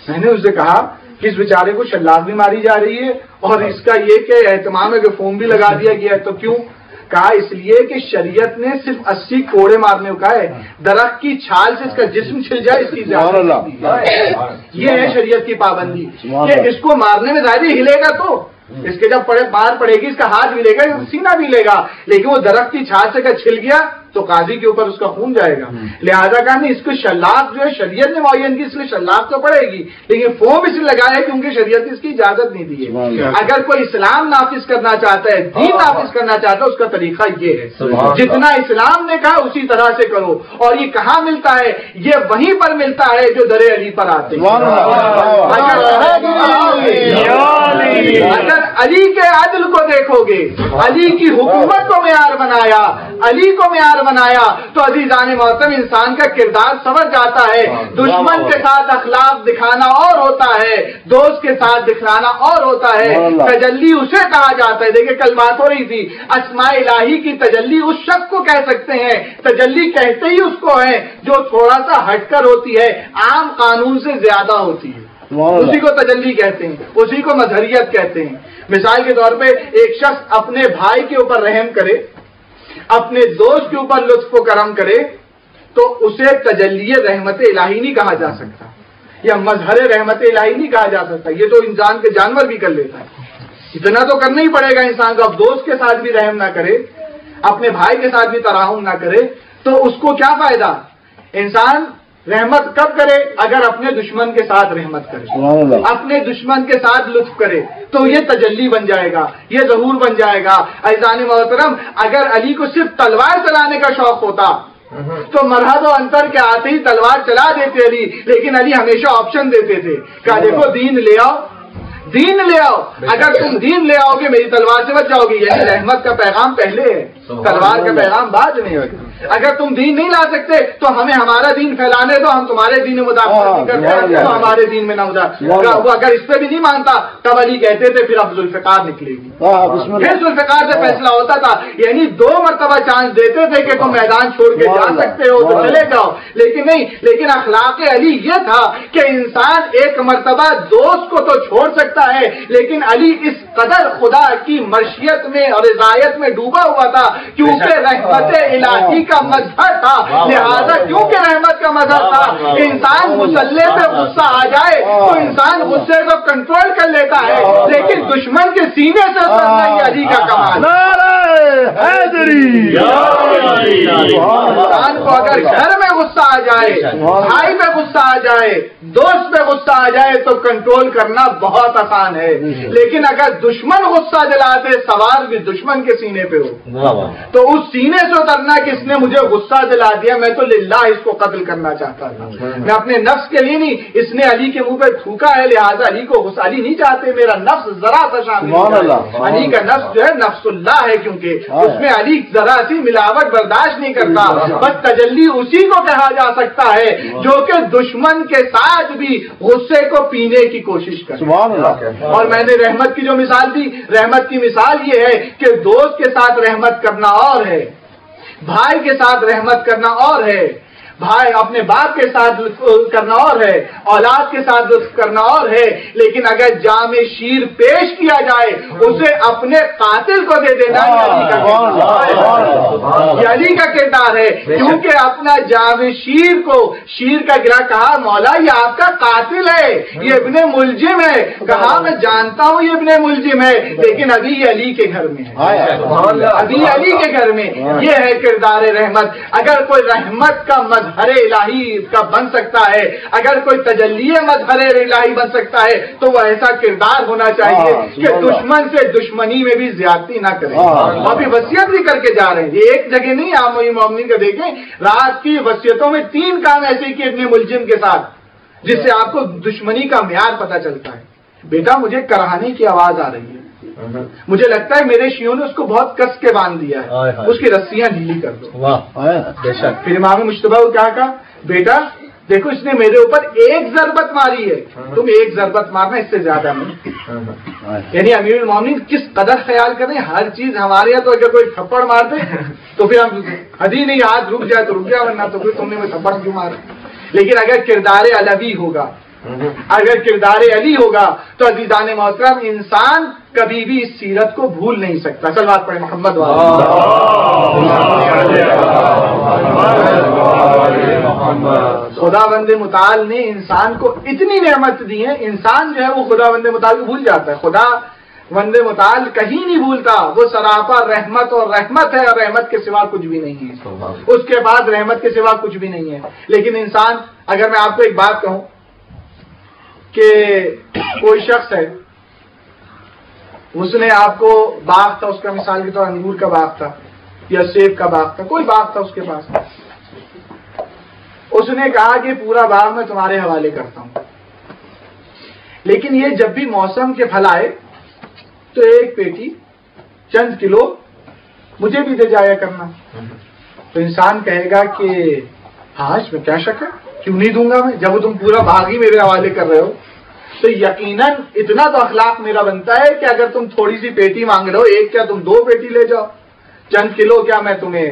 میں نے اسے کہا کہ اس بیچارے کو شلاق بھی ماری جا رہی ہے اور اس کا یہ کہ اہتمام ہے کہ فون بھی لگا دیا گیا ہے، تو کیوں؟ کہا اس لیے کہ شریعت نے صرف 80 کوڑے مارنے کو کہا ہے، درخت کی چھال سے اس کا جسم چھل جائے اس کی اجازت، یہ ہے شریعت کی پابندی کہ اس کو مارنے میں ظاہر ہلے گا تو اس کے جب مار پڑے گی اس کا ہاتھ بھی لے گا سینہ بھی لے گا، لیکن وہ درخت کی چھال سے اگر چھل گیا تو قاضی کے اوپر اس کا خون جائے گا۔ لہذا کہا نہیں، اس کو شلاق جو ہے شریعت نے معین کی، اس لیے شلاق تو پڑے گی، لیکن فوم اس لیے لگایا کیونکہ شریعت نے اس کی اجازت نہیں دی ہے۔ اگر کوئی اسلام نافذ کرنا چاہتا ہے، دین نافذ کرنا چاہتا ہے، اس کا طریقہ یہ ہے، جتنا اسلام نے کہا اسی طرح سے کرو۔ اور یہ کہاں ملتا ہے؟ یہ وہیں پر ملتا ہے جو در علی پر آتے ہیں۔ اگر علی کے عدل کو دیکھو گے، علی کی حکومت کو معیار بنایا، علی کو معیار بنایا، تو عزیزان محترم انسان کا کردار سمجھ جاتا ہے۔ دشمن کے ساتھ اخلاق دکھانا اور ہوتا ہے، دوست کے ساتھ دکھانا اور ہوتا ہے۔ تجلی اسے کہا جاتا ہے، دیکھیں کل بات ہو رہی تھی، اسماء الہی کی تجلی اس شخص کو کہہ سکتے ہیں، تجلی کہتے ہی اس کو ہے جو تھوڑا سا ہٹ کر ہوتی ہے، عام قانون سے زیادہ ہوتی ہے، اسی کو تجلی کہتے ہیں، اسی کو مظہریت کہتے ہیں۔ مثال کے طور پہ ایک شخص اپنے بھائی کے اوپر رحم کرے، اپنے دوست کے اوپر لطف و کرم کرے، تو اسے تجلی رحمت الہی نہیں کہا جا سکتا، یا مظہر رحمت الہی نہیں کہا جا سکتا۔ یہ تو انسان کے جانور بھی کر لیتا ہے، اتنا تو کرنا ہی پڑے گا انسان کو۔ اب دوست کے ساتھ بھی رحم نہ کرے، اپنے بھائی کے ساتھ بھی تراحم نہ کرے، تو اس کو کیا فائدہ؟ انسان رحمت کب کرے؟ اگر اپنے دشمن کے ساتھ رحمت کرے، اپنے دشمن کے ساتھ لطف کرے، تو یہ تجلی بن جائے گا، یہ ظہور بن جائے گا۔ عزیزان محترم، اگر علی کو صرف تلوار چلانے کا شوق ہوتا تو مرحد و انتر کے آتے ہی تلوار چلا دیتے علی، لیکن علی ہمیشہ آپشن دیتے تھے کہ دیکھو دین لے آؤ، دین لے آؤ، اگر تم دین لے آؤ گے میری تلوار سے بچ جاؤ گے، یعنی رحمت کا پیغام پہلے ہے، تلوار کا پیغام بعد میں ہے۔ اگر تم دین نہیں لا سکتے تو ہمیں ہمارا دین پھیلانے دو، ہم تمہارے دین میں مداخلت نہیں کرتے تو ہمارے دین میں نہ وہ اگر اس پہ بھی نہیں مانتا تب علی کہتے تھے پھر اب ذوالفقار نکلے گی، پھر ذوالفقار سے فیصلہ ہوتا تھا، یعنی 2 مرتبہ چانس دیتے تھے کہ تم میدان چھوڑ کے جا سکتے ہو تو چلے جاؤ، لیکن نہیں۔ لیکن اخلاق علی یہ تھا کہ انسان ایک مرتبہ دوست کو تو چھوڑ سکتا ہے، لیکن علی اس قدر خدا کی مرشیت میں اور رضایت میں ڈوبا ہوا تھا کیونکہ رحمت الہی کا مظہر تھا، لہذا کیونکہ رحمت کا مظہر تھا، انسان مسلح پہ غصہ آ جائے تو انسان غصے کو کنٹرول کر لیتا ہے، لیکن دشمن کے سینے سے اترنا ہی علی کا کمال ہے۔ انسان کو اگر گھر میں غصہ آ جائے، بھائی پہ غصہ آ جائے، دوست پہ غصہ آ جائے تو کنٹرول کرنا بہت آسان ہے، لیکن اگر دشمن غصہ دلاتے سوار بھی دشمن کے سینے پہ ہو تو اس سینے سے اترنا کہ اس نے مجھے غصہ دلا دیا، میں تو للہ اس کو قتل کرنا چاہتا تھا، میں اپنے نفس کے لیے نہیں، اس نے علی کے منہ پہ تھوکا ہے لہٰذا علی کو غصہ، علی نہیں چاہتے میرا نفس ذرا سا شامل ہو جائے۔ علی کا نفس جو ہے نفس اللہ ہے، کیونکہ اس میں علی ذرا سی ملاوٹ برداشت نہیں کرتا، بس تجلی اسی کو کہا جا سکتا ہے جو کہ دشمن کے ساتھ بھی غصے کو پینے کی کوشش کرے۔ اور میں نے رحمت کی جو مثال دی، رحمت کی مثال یہ ہے کہ دوست کے ساتھ رحمت کرنا اور ہے، بھائی کے ساتھ رحمت کرنا اور ہے، بھائی اپنے باپ کے ساتھ لطف کرنا اور ہے، اولاد کے ساتھ لطف کرنا اور ہے، لیکن اگر جام شیر پیش کیا جائے اسے اپنے قاتل کو دے دینا یہ علی کا کردار ہے، کیونکہ اپنا جام شیر کو شیر کا گرا کہا مولا یہ آپ کا قاتل ہے، یہ ابن ملجم ہے، کہا میں جانتا ہوں یہ ابن ملجم ہے، لیکن ابھی یہ علی کے گھر میں ہے، ابھی علی کے گھر میں، یہ ہے کردار رحمت۔ اگر کوئی رحمت کا مظہر الہی کا بن سکتا ہے، اگر کوئی تجلی مظہر الہی بن سکتا ہے تو وہ ایسا کردار ہونا چاہیے کہ دشمن سے دشمنی میں بھی زیادتی نہ کرے۔ ابھی وصیت بھی کر کے جا رہے ہیں، یہ ایک جگہ نہیں، آپ مومنین کا دیکھیں رات کی وصیتوں میں 3 کام ایسے کیے ابن ملجم کے ساتھ جس سے آپ کو دشمنی کا معیار پتہ چلتا ہے۔ بیٹا مجھے کراہنے کی آواز آ رہی ہے، مجھے لگتا ہے میرے شیعوں نے اس کو بہت کس کے باندھ دیا ہے، اس کی رسیاں ڈھیلی کر دو۔ پھر امام مجتبی کو کیا کہا، بیٹا دیکھو اس نے میرے اوپر 1 ضربت ماری ہے، تم 1 ضربت مارنا، اس سے زیادہ نہیں۔ یعنی امیر المومنین کس قدر خیال کریں، ہر چیز ہمارے یہاں تو اگر کوئی تھپڑ مارتے تو پھر ہم حدی نہیں، ہاتھ رک جائے تو رک جائے، ورنہ تو پھر تم نے میں تھپڑ کیوں مارا۔ لیکن اگر کردار علوی ہوگا، اگر کردار علی ہوگا تو عزیزان محترم انسان کبھی بھی اس سیرت کو بھول نہیں سکتا. صلوات پڑھیں محمد خدا بند متعال نے انسان کو اتنی نعمت دی ہے، انسان جو ہے وہ خدا بند متعال کو بھول جاتا ہے. خدا بند متعال کہیں نہیں بھولتا، وہ سراپا رحمت اور رحمت ہے، اور رحمت کے سوا کچھ بھی نہیں ہے، اس کے بعد رحمت کے سوا کچھ بھی نہیں ہے. لیکن انسان، اگر میں آپ کو ایک بات کہوں کہ کوئی شخص ہے، اس نے آپ کو باغ تھا، اس کا مثال کے طور انگور کا باغ تھا یا سیب کا باغ تھا، کوئی باغ تھا اس کے پاس، اس نے کہا کہ پورا باغ میں تمہارے حوالے کرتا ہوں، لیکن یہ جب بھی موسم کے پھل آئے تو ایک پیٹی چند کلو مجھے بھی دے جایا کرنا. تو انسان کہے گا کہ ہاں اس میں کیا شک ہے، کیوں نہیں دوں گا میں، جب تم پورا باغ ہی میرے حوالے کر رہے ہو. تو یقیناً اتنا تو اخلاق میرا بنتا ہے کہ اگر تم تھوڑی سی پیٹی مانگ رہے ہو، ایک کیا تم 2 پیٹی لے جاؤ، چند کلو کیا میں تمہیں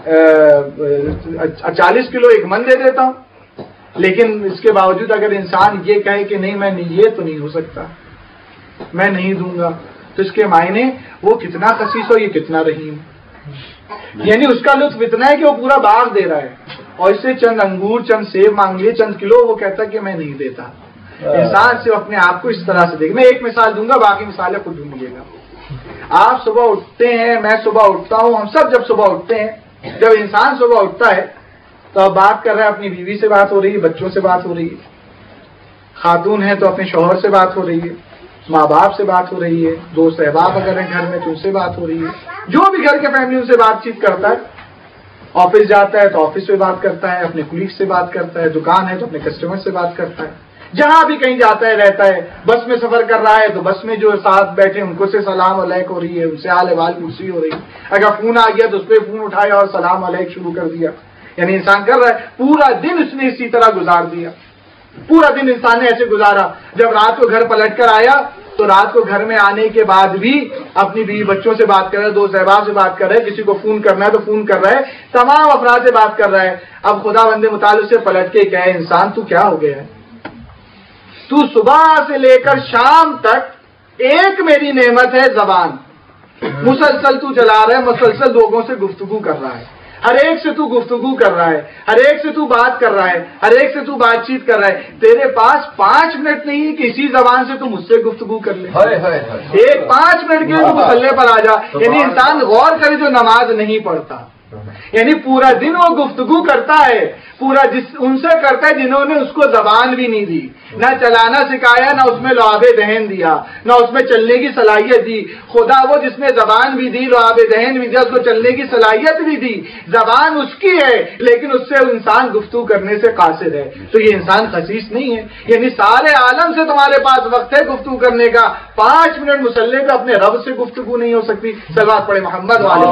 40 کلو 1 من دے دیتا ہوں. لیکن اس کے باوجود اگر انسان یہ کہے کہ نہیں، میں یہ تو نہیں ہو سکتا، میں نہیں دوں گا، تو اس کے معنی وہ کتنا خسیس ہو، یہ کتنا رحیم. یعنی اس کا لطف اتنا ہے کہ وہ پورا باغ دے رہا ہے، اور اس سے چند انگور چند سیب مانگ لیے، چند کلو، وہ کہتا ہے کہ میں نہیں دیتا. انسان صرف اپنے آپ کو اس طرح سے دیکھ. میں ایک مثال دوں گا، باقی مثالیں خود ڈھونڈیے گا. آپ صبح اٹھتے ہیں، میں صبح اٹھتا ہوں، ہم سب جب صبح اٹھتے ہیں، جب انسان صبح اٹھتا ہے تو اب بات کر رہا ہے، اپنی بیوی سے بات ہو رہی ہے، بچوں سے بات ہو رہی ہے، خاتون ہے تو اپنے شوہر سے بات ہو رہی ہے، ماں باپ سے بات ہو رہی ہے، دوست احباب اگر ہیں گھر میں تو ان سے بات ہو رہی ہے، جو بھی گھر کے فیملی ان سے بات چیت کرتا ہے. آفس جاتا ہے تو آفس سے بات کرتا ہے، اپنے کولیگ سے بات کرتا ہے، دکان ہے تو اپنے کسٹمر سے بات کرتا ہے، جہاں بھی کہیں جاتا ہے رہتا ہے. بس میں سفر کر رہا ہے تو بس میں جو ساتھ بیٹھے ان کو سے سلام علیک ہو رہی ہے، ان سے حال احوال پوچھی ہو رہی ہے. اگر فون آ گیا تو اس پہ فون اٹھایا اور سلام علیک شروع کر دیا. یعنی انسان کر رہا ہے، پورا دن اس نے اسی طرح گزار دیا، پورا دن انسان نے ایسے گزارا. جب رات کو گھر پلٹ کر آیا تو رات کو گھر میں آنے کے بعد بھی اپنی بیوی بچوں سے بات کر رہا ہے، دوست احباب سے بات کر رہا ہے، کسی کو فون کرنا ہے تو فون کر رہا ہے، تمام افراد سے بات کر رہا ہے. اب خدا بند متعال سے پلٹ کے کہے انسان تو کیا ہو گیا ہے، تو صبح سے لے کر شام تک ایک میری نعمت ہے زبان، مسلسل تو چلا رہا ہے، مسلسل لوگوں سے گفتگو کر رہا ہے، ہر ایک سے تو گفتگو کر رہا ہے، ہر ایک سے تو بات کر رہا ہے، ہر ایک سے تو بات چیت کر رہا ہے. تیرے پاس 5 منٹ نہیں کہ اسی زبان سے تو مجھ سے گفتگو کر لے، ایک 5 منٹ کے لیے تو مسلح پر آ جا. یعنی انسان غور کرے جو نماز نہیں پڑھتا، یعنی پورا دن وہ گفتگو کرتا ہے، پورا ان سے کرتا ہے جنہوں نے اس کو زبان بھی نہیں دی، نہ چلانا سکھایا، نہ اس میں لعاب دہن دیا، نہ اس میں چلنے کی صلاحیت دی. خدا وہ جس نے زبان بھی دی، لعاب دہن بھی دیا، اس کو چلنے کی صلاحیت بھی دی. زبان اس کی ہے لیکن اس سے انسان گفتگو کرنے سے قاصر ہے. تو یہ انسان خسیس نہیں ہے. یعنی سارے عالم سے تمہارے پاس وقت ہے گفتگو کرنے کا، 5 منٹ مسلح پہ اپنے رب سے گفتگو نہیں ہو سکتی. صلوات پڑھے محمد والے.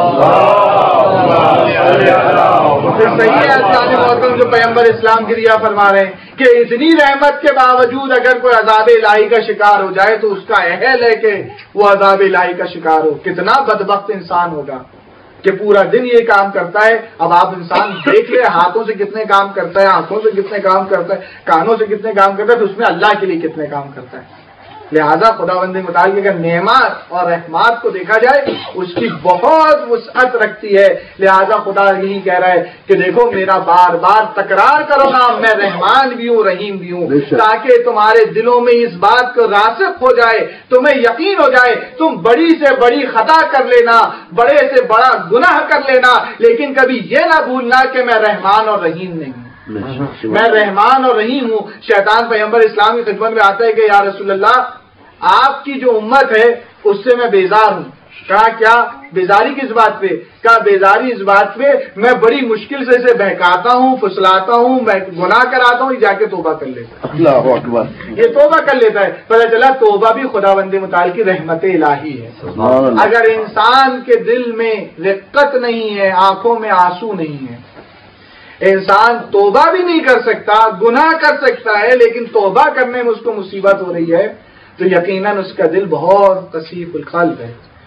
صحیح ہے جو پیغمبر اسلام کی ریا فرما رہے ہیں کہ اتنی رحمت کے باوجود اگر کوئی عذاب الہی کا شکار ہو جائے تو اس کا اہل ہے کہ وہ عذاب الہی کا شکار ہو. کتنا بدبخت انسان ہوگا کہ پورا دن یہ کام کرتا ہے. اب آپ انسان دیکھ لیں ہاتھوں سے کتنے کام کرتا ہے، آنکھوں سے کتنے کام کرتا ہے، کانوں سے کتنے کام کرتا ہے، تو اس میں اللہ کے لیے کتنے کام کرتا ہے. لہذا خدا بند متعال اگر نعمت اور رحمات کو دیکھا جائے اس کی بہت وسعت رکھتی ہے. لہذا خدا یہی کہہ رہا ہے کہ دیکھو میرا بار بار تکرار کرو نا، میں رحمان بھی ہوں رحیم بھی ہوں، تاکہ تمہارے دلوں میں اس بات کو راسخ ہو جائے، تمہیں یقین ہو جائے. تم بڑی سے بڑی خطا کر لینا، بڑے سے بڑا گناہ کر لینا، لیکن کبھی یہ نہ بھولنا کہ میں رحمان اور رحیم نہیں ہوں، میں رحمان اور رحیم ہوں. شیطان پیغمبر اسلام کی خدمت میں آتا ہے کہ یا رسول اللہ آپ کی جو امت ہے اس سے میں بیزار ہوں. کہا کیا بیزاری کس بات پہ؟ کہا بیزاری اس بات پہ میں بڑی مشکل سے اسے بہکاتا ہوں، پھسلاتا ہوں، میں گناہ کراتا ہوں، یہ جا کے توبہ کر لیتا ہے. اللہ اکبر، یہ توبہ کر لیتا ہے. پتہ چلا توبہ بھی خدا بند متعال کی رحمت الہی ہے. اگر انسان کے دل میں رقت نہیں ہے، آنکھوں میں آنسو نہیں ہے، انسان توبہ بھی نہیں کر سکتا، گناہ کر سکتا ہے لیکن توبہ کرنے میں اس کو مصیبت ہو رہی ہے، تو یقیناً اس کا دل بہت کثیف القلب ہے.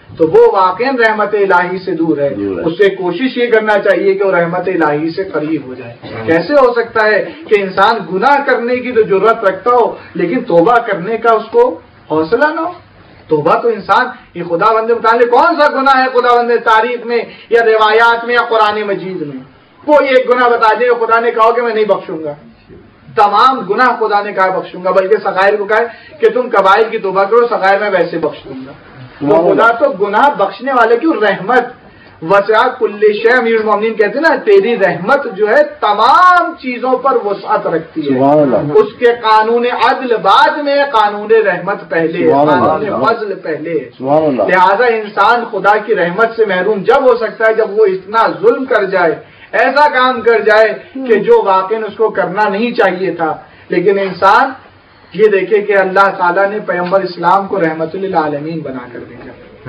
تو وہ واقعی رحمت الہی سے دور ہے. اسے کوشش یہ کرنا چاہیے کہ وہ رحمت الہی سے قریب ہو جائے. کیسے ہو سکتا ہے کہ انسان گناہ کرنے کی تو ضرورت رکھتا ہو لیکن توبہ کرنے کا اس کو حوصلہ نہ ہو؟ توبہ تو انسان یہ خدا بندے متعلق کون سا گناہ ہے خدا بندے تاریخ میں یا روایات میں یا قرآن مجید میں؟ کوئی ایک گناہ بتا دیں خدا نے کہا کہ میں نہیں بخشوں گا. تمام گناہ خدا نے کہا بخشوں گا، بلکہ صغائر کو کہا کہ تم کبائر کی توبہ کرو، صغائر میں ویسے بخش دوں گا. تو خدا تو گناہ بخشنے والے کی رحمت وسعت کل شیء، امیر المومنین کہتے ہیں نا تیری رحمت جو ہے تمام چیزوں پر وسعت رکھتی ہے. اس کے قانون عدل بعد میں، قانون رحمت پہلے، قانون فضل پہلے. لہذا انسان خدا کی رحمت سے محروم جب ہو سکتا ہے جب وہ اتنا ظلم کر جائے، ایسا کام کر جائے کہ جو واقعی اس کو کرنا نہیں چاہیے تھا. لیکن انسان یہ دیکھے کہ اللہ تعالیٰ نے پیغمبر اسلام کو رحمت للعالمین بنا کر بھیجا،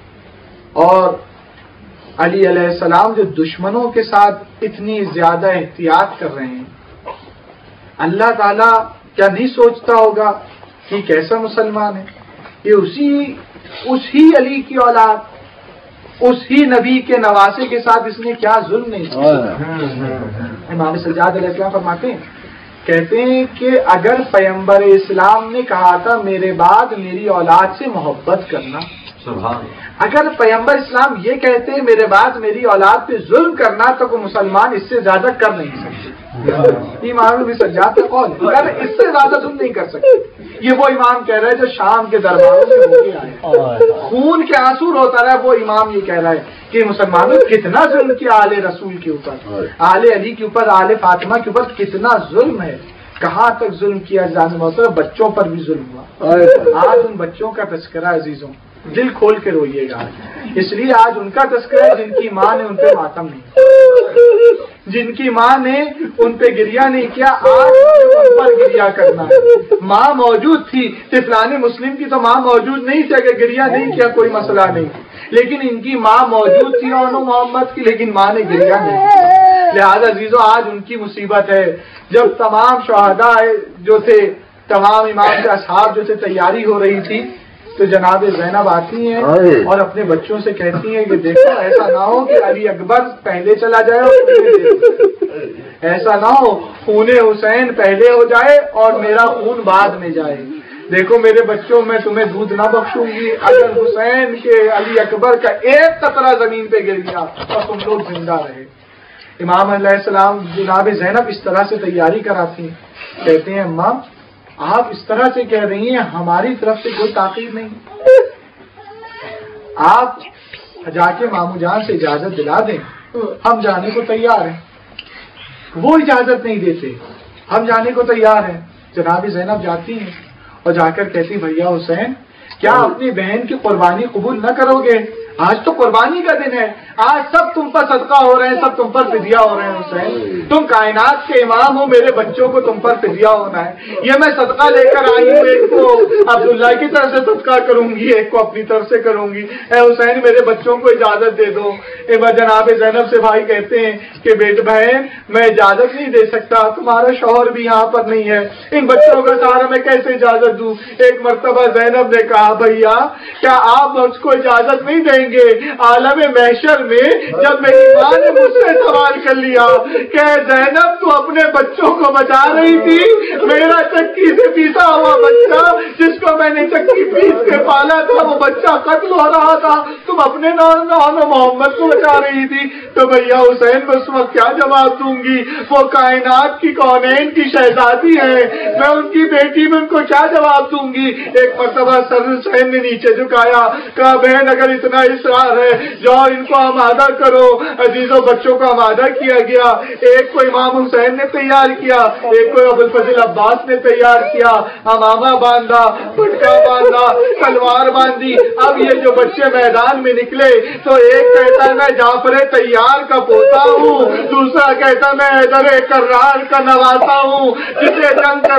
اور علی علیہ السلام جو دشمنوں کے ساتھ اتنی زیادہ احتیاط کر رہے ہیں، اللہ تعالیٰ کیا نہیں سوچتا ہوگا کہ کیسا مسلمان ہے؟ یہ اسی علی کی اولاد، اس ہی نبی کے نواسے کے ساتھ اس نے کیا ظلم نہیں کیا. امام سجاد علیہ السلام فرماتے ہیں، کہتے ہیں کہ اگر پیغمبر اسلام نے کہا تھا میرے بعد میری اولاد سے محبت کرنا، اگر پیغمبر اسلام یہ کہتے ہیں میرے بعد میری اولاد پہ ظلم کرنا، تو کوئی مسلمان اس سے زیادہ کر نہیں سکتے. امام بھی سجاد کا قول ہے، اگر اس سے زیادہ ظلم نہیں کر سکتے. یہ وہ امام کہہ رہا ہے جو شام کے درباروں میں ہو کے آئے، خون کے آنسو روتا رہا. وہ امام یہ کہہ رہا ہے کہ مسلمانوں کتنا ظلم کیا آل رسول کے اوپر، آل علی کے اوپر، آل فاطمہ کے اوپر کتنا ظلم ہے. کہاں تک ظلم کیا جانے محترم، بچوں پر بھی ظلم ہوا. آج ان بچوں کا تذکرہ عزیزوں دل کھول کے روئیے گا. اس لیے آج ان کا تذکرہ ہے جن کی ماں نے ان پہ ماتم نہیں، جن کی ماں نے ان پہ گریہ نہیں کیا، آج ان پر گریہ کرنا ہے. ماں موجود تھی، طفلان مسلم کی تو ماں موجود نہیں تھی، اگر گریہ نہیں کیا کوئی مسئلہ نہیں، لیکن ان کی ماں موجود تھی اور محمد کی، لیکن ماں نے گریہ نہیں کیا. لہٰذا عزیزوں آج ان کی مصیبت ہے. جب تمام شہداء جو تھے، تمام امام کے اصحاب جو تھے، تیاری ہو رہی تھی، تو جناب زینب آتی ہیں اور اپنے بچوں سے کہتی ہیں کہ دیکھو ایسا نہ ہو کہ علی اکبر پہلے چلا جائے اور ایسا نہ ہو خون حسین پہلے ہو جائے اور میرا خون بعد میں جائے. دیکھو میرے بچوں میں تمہیں دودھ نہ بخشوں گی اگر حسین کے علی اکبر کا ایک قطرہ زمین پہ گر گیا اور تم لوگ زندہ رہے. امام علیہ السلام جناب زینب اس طرح سے تیاری کراتی ہیں، کہتے ہیں اماں آپ اس طرح سے کہہ رہی ہیں، ہماری طرف سے کوئی تاخیر نہیں، آپ جا کے ماموں جان سے اجازت دلا دیں، ہم جانے کو تیار ہیں. وہ اجازت نہیں دیتے، ہم جانے کو تیار ہیں. جناب زینب جاتی ہیں اور جا کر کہتی بھیا حسین کیا اپنی بہن کی قربانی قبول نہ کرو گے؟ آج تو قربانی کا دن ہے، آج سب تم پر صدقہ ہو رہے ہیں، سب تم پر فدیہ ہو رہے ہیں. حسین تم کائنات کے امام ہو، میرے بچوں کو تم پر فدیہ ہونا ہے. یہ میں صدقہ لے کر آئی ہوں، ایک کو عبداللہ کی طرف سے صدقہ کروں گی، ایک کو اپنی طرف سے کروں گی. اے حسین میرے بچوں کو اجازت دے دو. جناب زینب سے بھائی کہتے ہیں کہ بیٹے بہن میں اجازت نہیں دے سکتا، تمہارا شوہر بھی یہاں پر نہیں ہے، ان بچوں کا سہارا میں کیسے اجازت دوں؟ ایک مرتبہ زینب نے کہا بھیا کیا آپ مجھ کو اجازت نہیں دیں گے عالم محشر میں جب میری ماں نے مجھ سے سوال کر لیا کہ زینب تو اپنے بچوں کو بچا رہی تھی، میرا چکی سے پیسا ہوا بچہ جس کو میں نے چکی پیس کے پالا تھا وہ بچہ قتل ہو رہا تھا، تم اپنے نان محمد کو بچا رہی تھی. تو بھیا حسین میں اس وقت کیا جواب دوں گی؟ وہ کائنات کی کونین کی شہزادی ہے، میں ان کی بیٹی میں ان کو کیا جواب دوں گی؟ ایک مرتبہ سر حسین نے نیچے جھکایا، کہا بہن اگر اتنا اصرار ہے جاؤ ان کو آمادہ کرو. عزیزوں بچوں کو آمادہ کیا گیا، ایک کو امام حسین نے تیار کیا، ایک کو ابوالفضل عباس نے تیار کیا، امامہ باندھا، پٹکا باندھا، تلوار باندھی. اب یہ جو بچے میدان میں نکلے تو ایک کہتا میں جعفر تیار کا پوتا ہوں، دوسرا کہتا میں حیدر کرار کا نواسا ہوں، جسے جنگ کرنا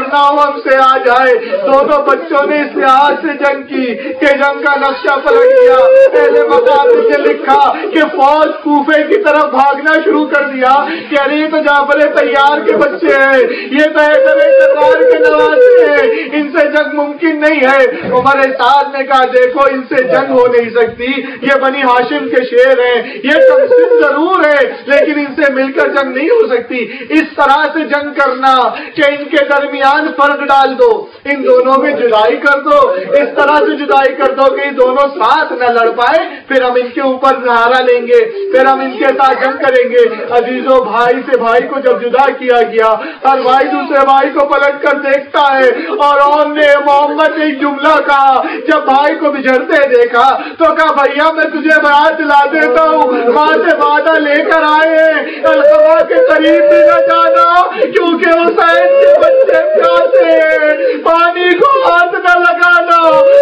کرنا ہو ہم سے آ جائے. دونوں بچوں نے اس لحاظ سے جنگ کی کہ جنگ کا نقشہ پلٹ گیا. پہلے مقابلے سے لکھا کہ فوج کوفے کی طرف بھاگنا شروع کر دیا کہ ارے تو جعفر طیار کے بچے ہیں, یہ تو سرکار کے نوازے ہیں, ان سے جنگ ممکن نہیں ہے. عمر سعد نے کہا دیکھو ان سے جنگ ہو نہیں سکتی, یہ بنی ہاشم کے شیر ہیں, یہ کمسن ضرور ہے لیکن ان سے مل کر جنگ نہیں ہو سکتی. اس طرح سے جنگ کرنا کہ ان کے درمیان فرق ڈال دو, ان دونوں میں جدائی کر دو, اس طرح سے جدائی کر دو کہ دونوں ساتھ نہ لڑ پائے, پھر ہم ان کے اوپر سہارا لیں گے, پھر ہم ان کے ساتھ جنگ کریں گے. عزیزوں, بھائی سے بھائی کو جب جدا کیا گیا, ہر بھائی دوسرے بھائی کو پلٹ کر دیکھتا ہے, اور ہم نے محمد نے ایک جملہ کہا جب بھائی کو بچھڑتے دیکھا تو کہا بھیا میں تجھے بیعت دلا دیتا ہوں, ماں سے وعدہ لے کر آئے ہیں القبا کے قریب بھی نہ جانا کیونکہ حسین کے بچے پیاسے ہیں, پانی کو ہاتھ نہ لگانا,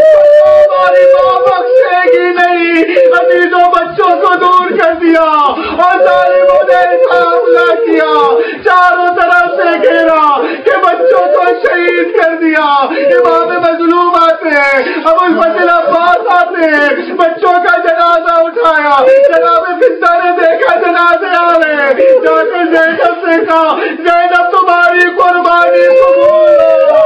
ہماری ماں بخشے گی نہیں. عزیزوں, بچوں کو دور کر دیا اور ظالموں نے ایسا حملہ کیا, چاروں طرف سے گھیرا کہ بچوں کو شہید کر دیا. امام مظلوم آتے ہیں, ابو الفضل عباس آتے ہیں, بچوں کا جنازہ اٹھایا. جناب فضہ نے دیکھا جنازے آ رہے ہیں, جا کر زینب سے کہا زینب تمہاری قربانی قبول ہو.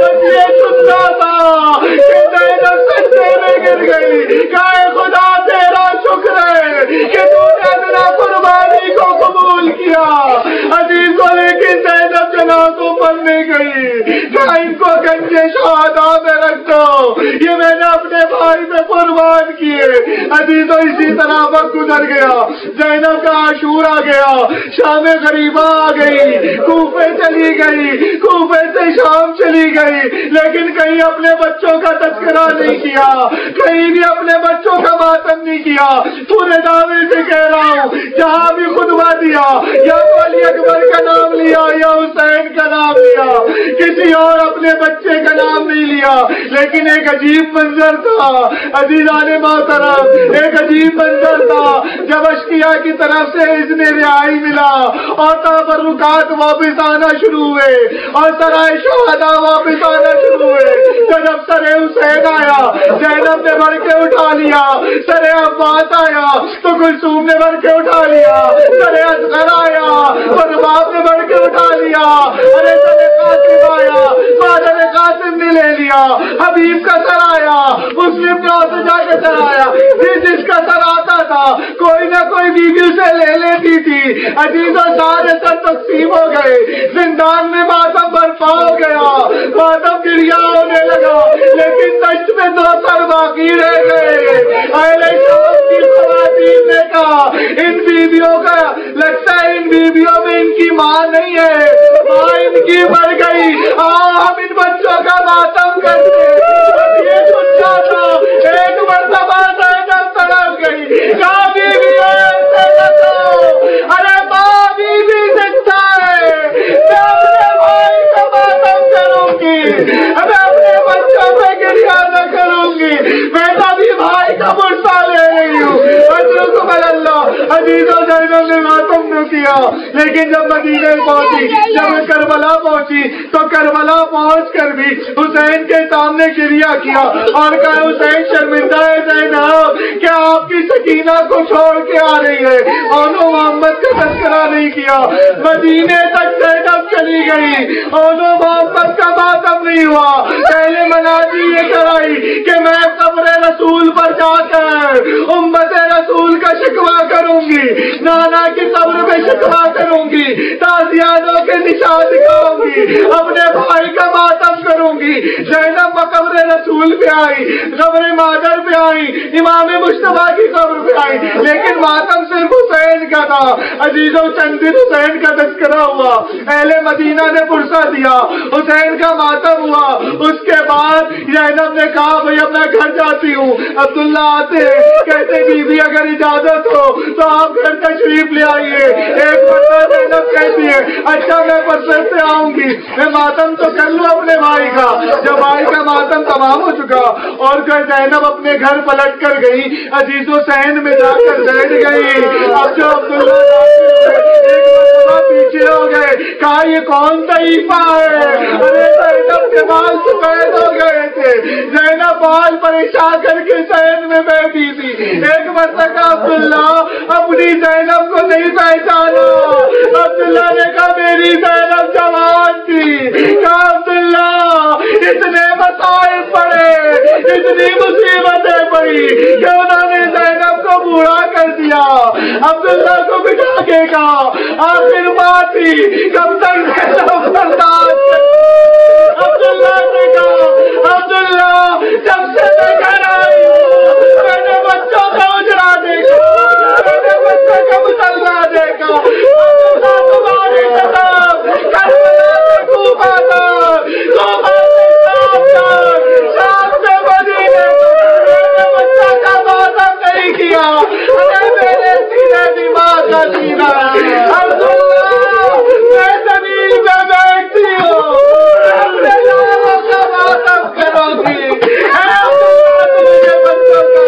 یہ سنتا تھا کہ زینب سجدے میں گر گئی, کہ خدا تیرا شکر ہے کہ تو نے میرا قربانی کو قبول کیا. عزیزوں, لیکن زینب جنازوں پر نہیں گئی, کہا ان کو گنجے شہادہ میں رکھ دو, یہ میں نے اپنے بھائی میں قربان کیے. عزیزوں, اسی طرح وقت گزر گیا, زینب کا عاشور آ گیا, شام غریبہ آ گئی, کوفے چلی گئی, کوفے سے شام چلی گئی, لیکن کہیں اپنے بچوں کا تذکرہ نہیں کیا, کہیں بھی اپنے بچوں کا ماتم نہیں کیا. پورے دعوے سے کہہ رہا ہوں, جہاں بھی خطبہ دیا یا تو علی اکبر کا نام لیا یا حسین کا نام لیا, کسی اور اپنے بچے کا نام نہیں لیا. لیکن ایک عجیب منظر تھا عزیزان محترم, ایک عجیب منظر تھا جب اشقیاء کی طرف سے اذن رہائی ملا اور تبرکات واپس آنا شروع ہوئے اور سرائے شہداء واپس آنا شروع ہوئے. تو جب سر حسین آیا زینب نے بڑھ کے اٹھا لیا, سر عباس آیا تو کلثوم نے بڑھ کے اٹھا لیا, سر اصغر آیا تو رباب نے بڑھ کے اٹھا لیا, ارے سر قاسم آیا فادر قاسم نے لے لیا, حبیب کا سر آیا, مسلم نے اسے جا کے سر آیا. جس کا سر آتا تھا کوئی نہ کوئی بیوی سے لے لیتی تھی. عزیزوں, سارے سر تقسیم ہو گئے, زندان میں ماتم برپا ہو گیا, ماتم گریا ہونے لگا, لیکن سچ میں 2 سر باقی رہ گئے. اہل شام کی خواتین نے کہا ان بیویوں کا لگتا ہے ان بیویوں میں ان کی ماں نہیں ہے, ماں ان کی مر گئی, ہم ان بچوں کا ماتم کرتے. یہ سنتا تھا, ایک مرتبہ زینب تڑپ گئی, کہا بیوی ایسے نہ کرو, ارے ماں بیوی زندہ ہے, میں اپنے بھائی کا ماتم کروں گی, میں اپنے بچوں پہ گریہ نہ کروں گی, میں کبھی بھائی کا مرسا لے رہی ہوں. عزیزوں, زینب نے ماتم نہ کیا, لیکن جب مدینے پہنچی, جب کربلا پہنچی تو کربلا پہنچ کر بھی حسین کے سامنے گریہ کیا اور کہا حسین شرمندہ ہے زینب کیا آپ کی سکینہ کو چھوڑ کے آ رہی ہے, اور محمد کا تذکرہ نہیں کیا. مدینے تک زینب چلی گئی اور محمد کا ماتم نہیں ہوا. پہلے مناظر یہ کرائی کہ میں قبر رسول پر جا کر امت رسول کا شکوہ کروں گی, نانا کی قبر میں شکوہ کروں گی, تازیانوں کے نشان دکھاؤں گی, اپنے بھائی کا ماتم کروں گی. زینب قبر رسول پہ آئی, قبر مادر پہ آئی, امام مصطفیٰ کی قبر پہ آئی, لیکن ماتم صرف حسین کا تھا. عزیزوں, چند دن حسین کا تذکرہ ہوا, اہل مدینہ نے پرسہ دیا, حسین کا ماتم ہوا. اس کے بعد زینب نے کہا بھئی اب میں گھر جاتی ہوں. عبداللہ آتے ہیں, کہتے بی بی اگر اجازت ہو تو آپ گھر تشریف لے آئیے. ایک مرتبہ زینب کہتی ہے اچھا میں پرسد سے آؤں گی, میں ماتم تو کر لوں اپنے بھائی کا. جب بھائی کا ماتم تمام ہو چکا اور پھر زینب اپنے گھر پلٹ کر گئی, عزیزوں سین میں جا کر بیٹھ گئی. اب جو عبداللہ ایک مرتبہ پیچھے ہو گئے, کہا یہ کون طریقہ ہے, ارے کے بال سفید ہو گئے تھے. زینب بال پریشان کر کے شہر میں بیٹھی تھی. ایک مرتبہ عبداللہ اپنی زینب کو نہیں پہچانا. عبداللہ نے کہا میری زینب جوان تھی. کہا عبداللہ اتنے مسائل پڑے, اتنی مصیبتیں پڑی کہ انہوں نے زینب کو بوڑھا کر دیا. عبداللہ کو بٹھا کے کہا آخر بات ہی کب تک زینب برداشت. عبداللہ نے کہا عبداللہ جب سے میں گھر آئی ہوں میں نے بچوں کا اجڑا دیکھا, میں نے بچوں کا مسلح دیکھا. عبداللہ تمہاری قسم کربلا سے کوفہ تک, کوفہ سے شام تک, شام سے مدینے تک میں نے بچوں کا معذب نہیں کیا. میرے سینے دماغ کا سینہ عبداللہ میں زمین پہ بیٹھتی ہوں, اپنے لوگوں کا معذب کرو گی. مجھے بچوں کا